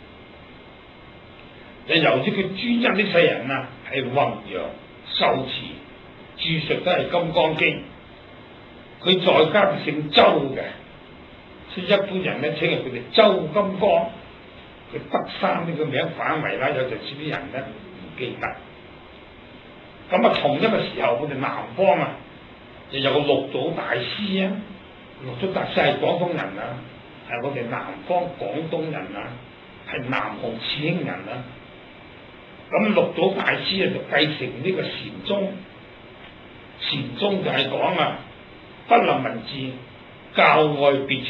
Speaker 1: 就由於佢專一呢世人啊，係弘揚受持注述都係《金剛經》，佢在家就姓周嘅，所以一般人咧稱佢哋周金剛。佢德山呢個名反為啦，有陣時啲人咧唔記得。咁啊，同一個時候，我哋南方啊，就有個六祖大師啊。六祖大師係廣東人啊，係我哋南方廣東人啊，係南紅慈興人啊。咁六祖大師啊，就繼承呢個禪宗，禪宗就係講啊，不立文字，教外別傳，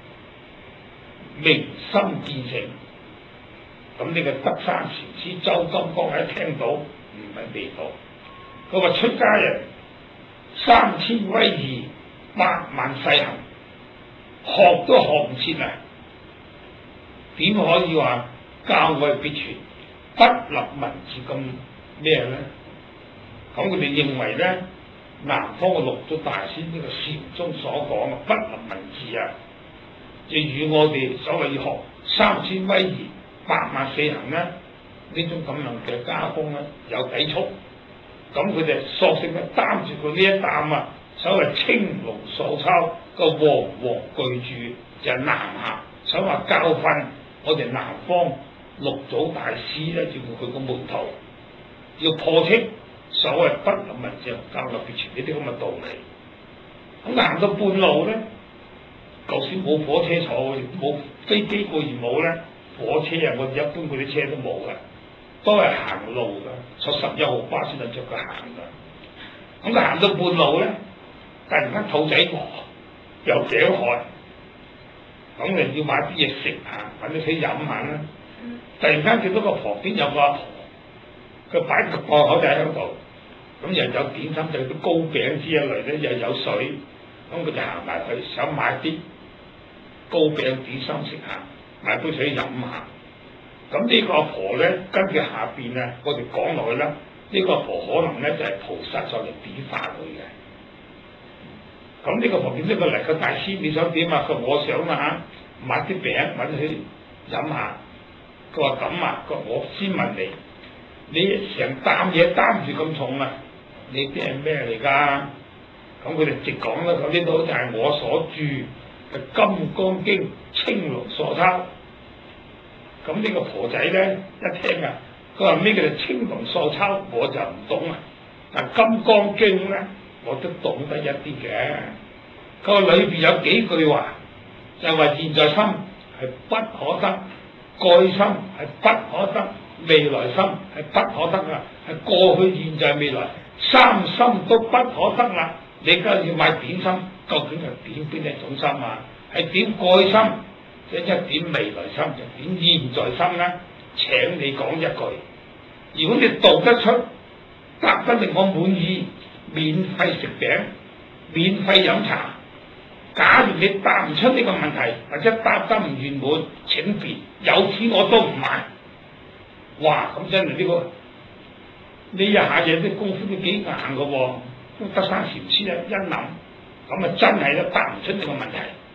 Speaker 1: 明心見性。咁呢個德山禪師周金剛一聽到唔係味道，佢話出家人三千威儀，八萬細行，學都學唔切啊！點可以話教外別傳，不立文字咁咩咧？咁佢哋認為咧，南方嘅六祖大師呢個禪宗所講嘅不立文字啊，就與我哋所謂要學三千威儀，八萬四行咧，呢種咁樣嘅家風咧有抵觸，咁佢哋索性咧擔住佢呢一擔啊，所謂青龍素抄個煌煌巨著就係南下，想話教訓我哋南方六祖大師咧，叫佢個門徒要破斥所謂不立文字教外別傳呢啲咁嘅道理。咁行到半路咧，舊時冇火車坐，冇飛機固然冇咧。火車啊，我哋一般嗰啲車都冇嘅，都係行路嘅，坐十一號巴士就着佢行嘅。咁佢行到半路咧，突然間肚仔餓，又頸渴，咁你要買啲嘢食啊，揾啲水飲下啦。突然間見到個旁邊有個阿婆，佢擺個檔口就喺度，咁又有點心，就啲糕餅之類咧，又有水，咁佢就行埋去想買啲糕餅點心食下。買杯水飲下，咁呢個阿婆咧，跟住下邊啊，我哋講落去啦。呢個阿婆可能咧就係菩薩上嚟點化佢嘅。咁呢個旁邊呢個嚟個大師，你想點啊？佢話我想啊嚇，買啲餅揾佢飲下。佢話咁啊，佢話我先問你，你成擔嘢擔住咁重啊，你啲係咩嚟㗎？咁佢哋直講啦，佢呢度就係我所著嘅《金剛經》青龍素抄。咁呢個婆仔咧一聽啊，佢話咩叫做青龍素抄，我就唔懂啊。但《金剛經》咧，我都懂得一啲嘅。佢話裏邊有幾句話，就係話現在心係不可得，蓋心係不可得，未來心係不可得噶，係過去、現在、未來三心都不可得啦。你而家要買點心，究竟係點邊一種心啊？係點蓋心，即係一點未來心，就點現在心咧？請你講一句，如果你讀得出，答得令我滿意，免費食餅，免費飲茶。假如你答唔出呢個問題，或者答得唔圓滿，請別，有錢我都唔買。哇！咁真係呢個呢一下嘢啲功夫都幾硬㗎喎。德山禪師咧一諗，咁啊真係咧答唔出呢個問題，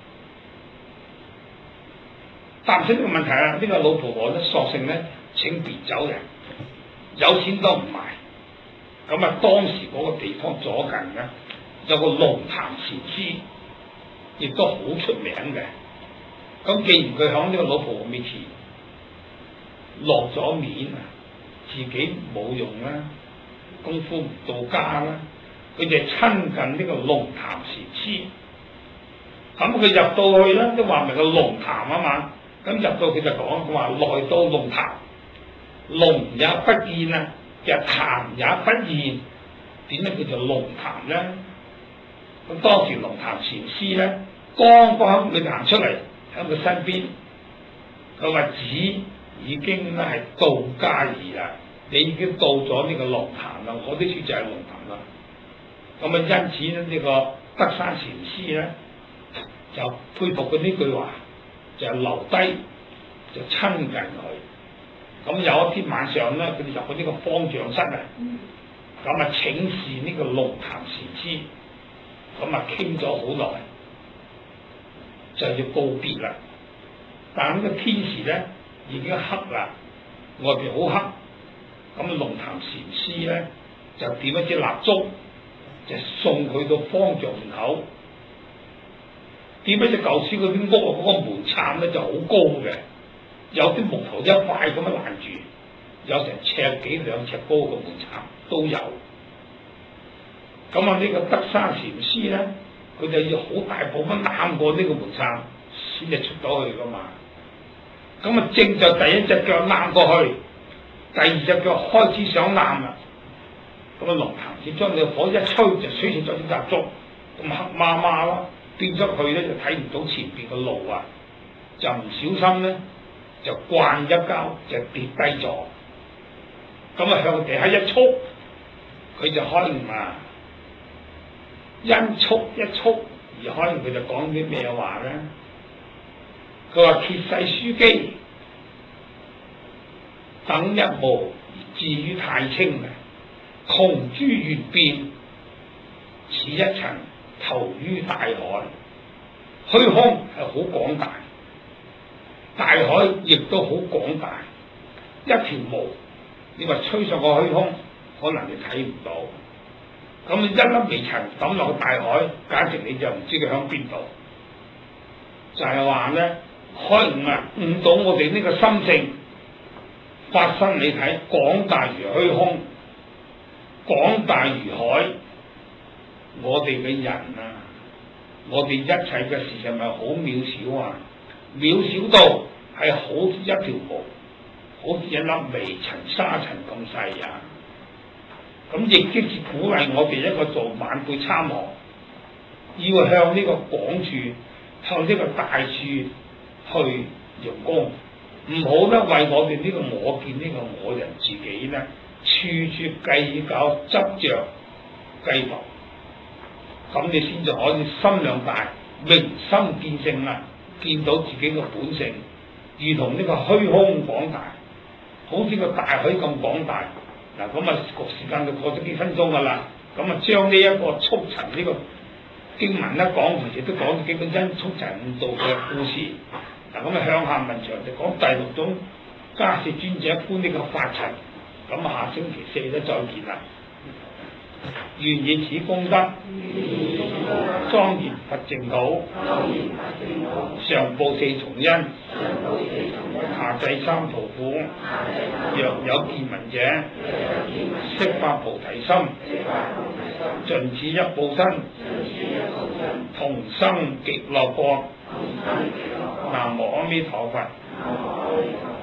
Speaker 1: 答唔出呢個問題啊！呢、這個老婆婆咧索性咧請別走人，有錢都唔買。咁啊當時嗰個地方左近咧有個龍潭禪師，亦都好出名嘅。咁既然佢喺呢個老婆婆面前落咗面啊，自己冇用啦，功夫唔到家啦。佢就親近呢個龍潭禪師，咁佢入到去啦，都話明個龍潭啊嘛，咁入到佢就講，佢話來到龍潭，龍也不見啊，就潭也不現，點解叫做龍潭咧？咁當時龍潭禪師咧，剛剛佢行出嚟喺佢身邊，佢話子已經咧係到家兒啦， 你已經到咗呢個龍潭啦，嗰啲書就係龍潭啦。咁啊，因此咧，呢個德山禪師咧就佩服佢呢句話，就留低就親近佢。咁有一天晚上咧，佢哋入去呢個方丈室啊，咁啊請示呢個龍潭禪師，咁啊傾咗好耐，就要告別啦。但係呢個天時咧已經黑啦，外邊好黑。咁龍潭禪師咧就點一支蠟燭，就送佢到方丈門口。點解隻舊時嗰啲屋嗰個門檻咧就好高嘅，有啲木頭一塊咁樣攔住，有成尺幾兩尺高嘅門檻都有。咁啊呢個德山禪師咧，佢就要好大步咁攬過呢個門檻先至出到去噶嘛。咁啊正就第一隻腳攬過去，第二隻腳開始想攬啦。咁啊龍潭禪將你個火一吹，就吹熄咗啲蠟燭，咁黑麻麻咯，變咗佢咧就睇唔到前邊嘅路啊，就唔小心咧就慣一跤就跌低咗。咁啊向地下一觸，佢就開悟啊！因觸一觸而開悟，佢就講啲咩話咧？佢話揭世樞機等一無，至於太清啊！窮諸緣變，此一塵投於大海。虛空係好廣大，大海亦都好廣大。一條毛，你話吹上個虛空，可能你睇唔到。咁一粒微塵抌落個大海，簡直你就唔知佢響邊度。就係話咧，開悟啊，悟到我哋呢個心性發生，你睇廣大如虛空，廣大如海。我哋嘅人啊，我哋一切嘅事係咪好渺小啊？渺小到係好似一條毛，好似一粒微塵沙塵咁細啊！咁亦即是鼓勵我哋一個做晚輩參學，要向呢個廣處，向呢個大處去用功，唔好咧為我哋呢個我見呢個我人自己咧，處處計較執着計度，咁你先至可以心量大，明心見性啦，見到自己嘅本性，如同呢個虛空廣大，好似個大海咁廣大。嗱，咁啊，個時間就過咗幾分鐘噶啦，咁啊將呢一個速塵呢個經文一講，其實都講咗幾本真速塵悟道嘅故事。嗱，咁啊向下文長就講第六種迦葉尊者觀呢個法塵。咁下星期四咧再見啦。願以此功德，莊嚴佛淨土，上報四重恩，下濟三途苦。若有見聞者，悉發菩提心，盡此一報身，同生極樂國。南無阿彌陀佛。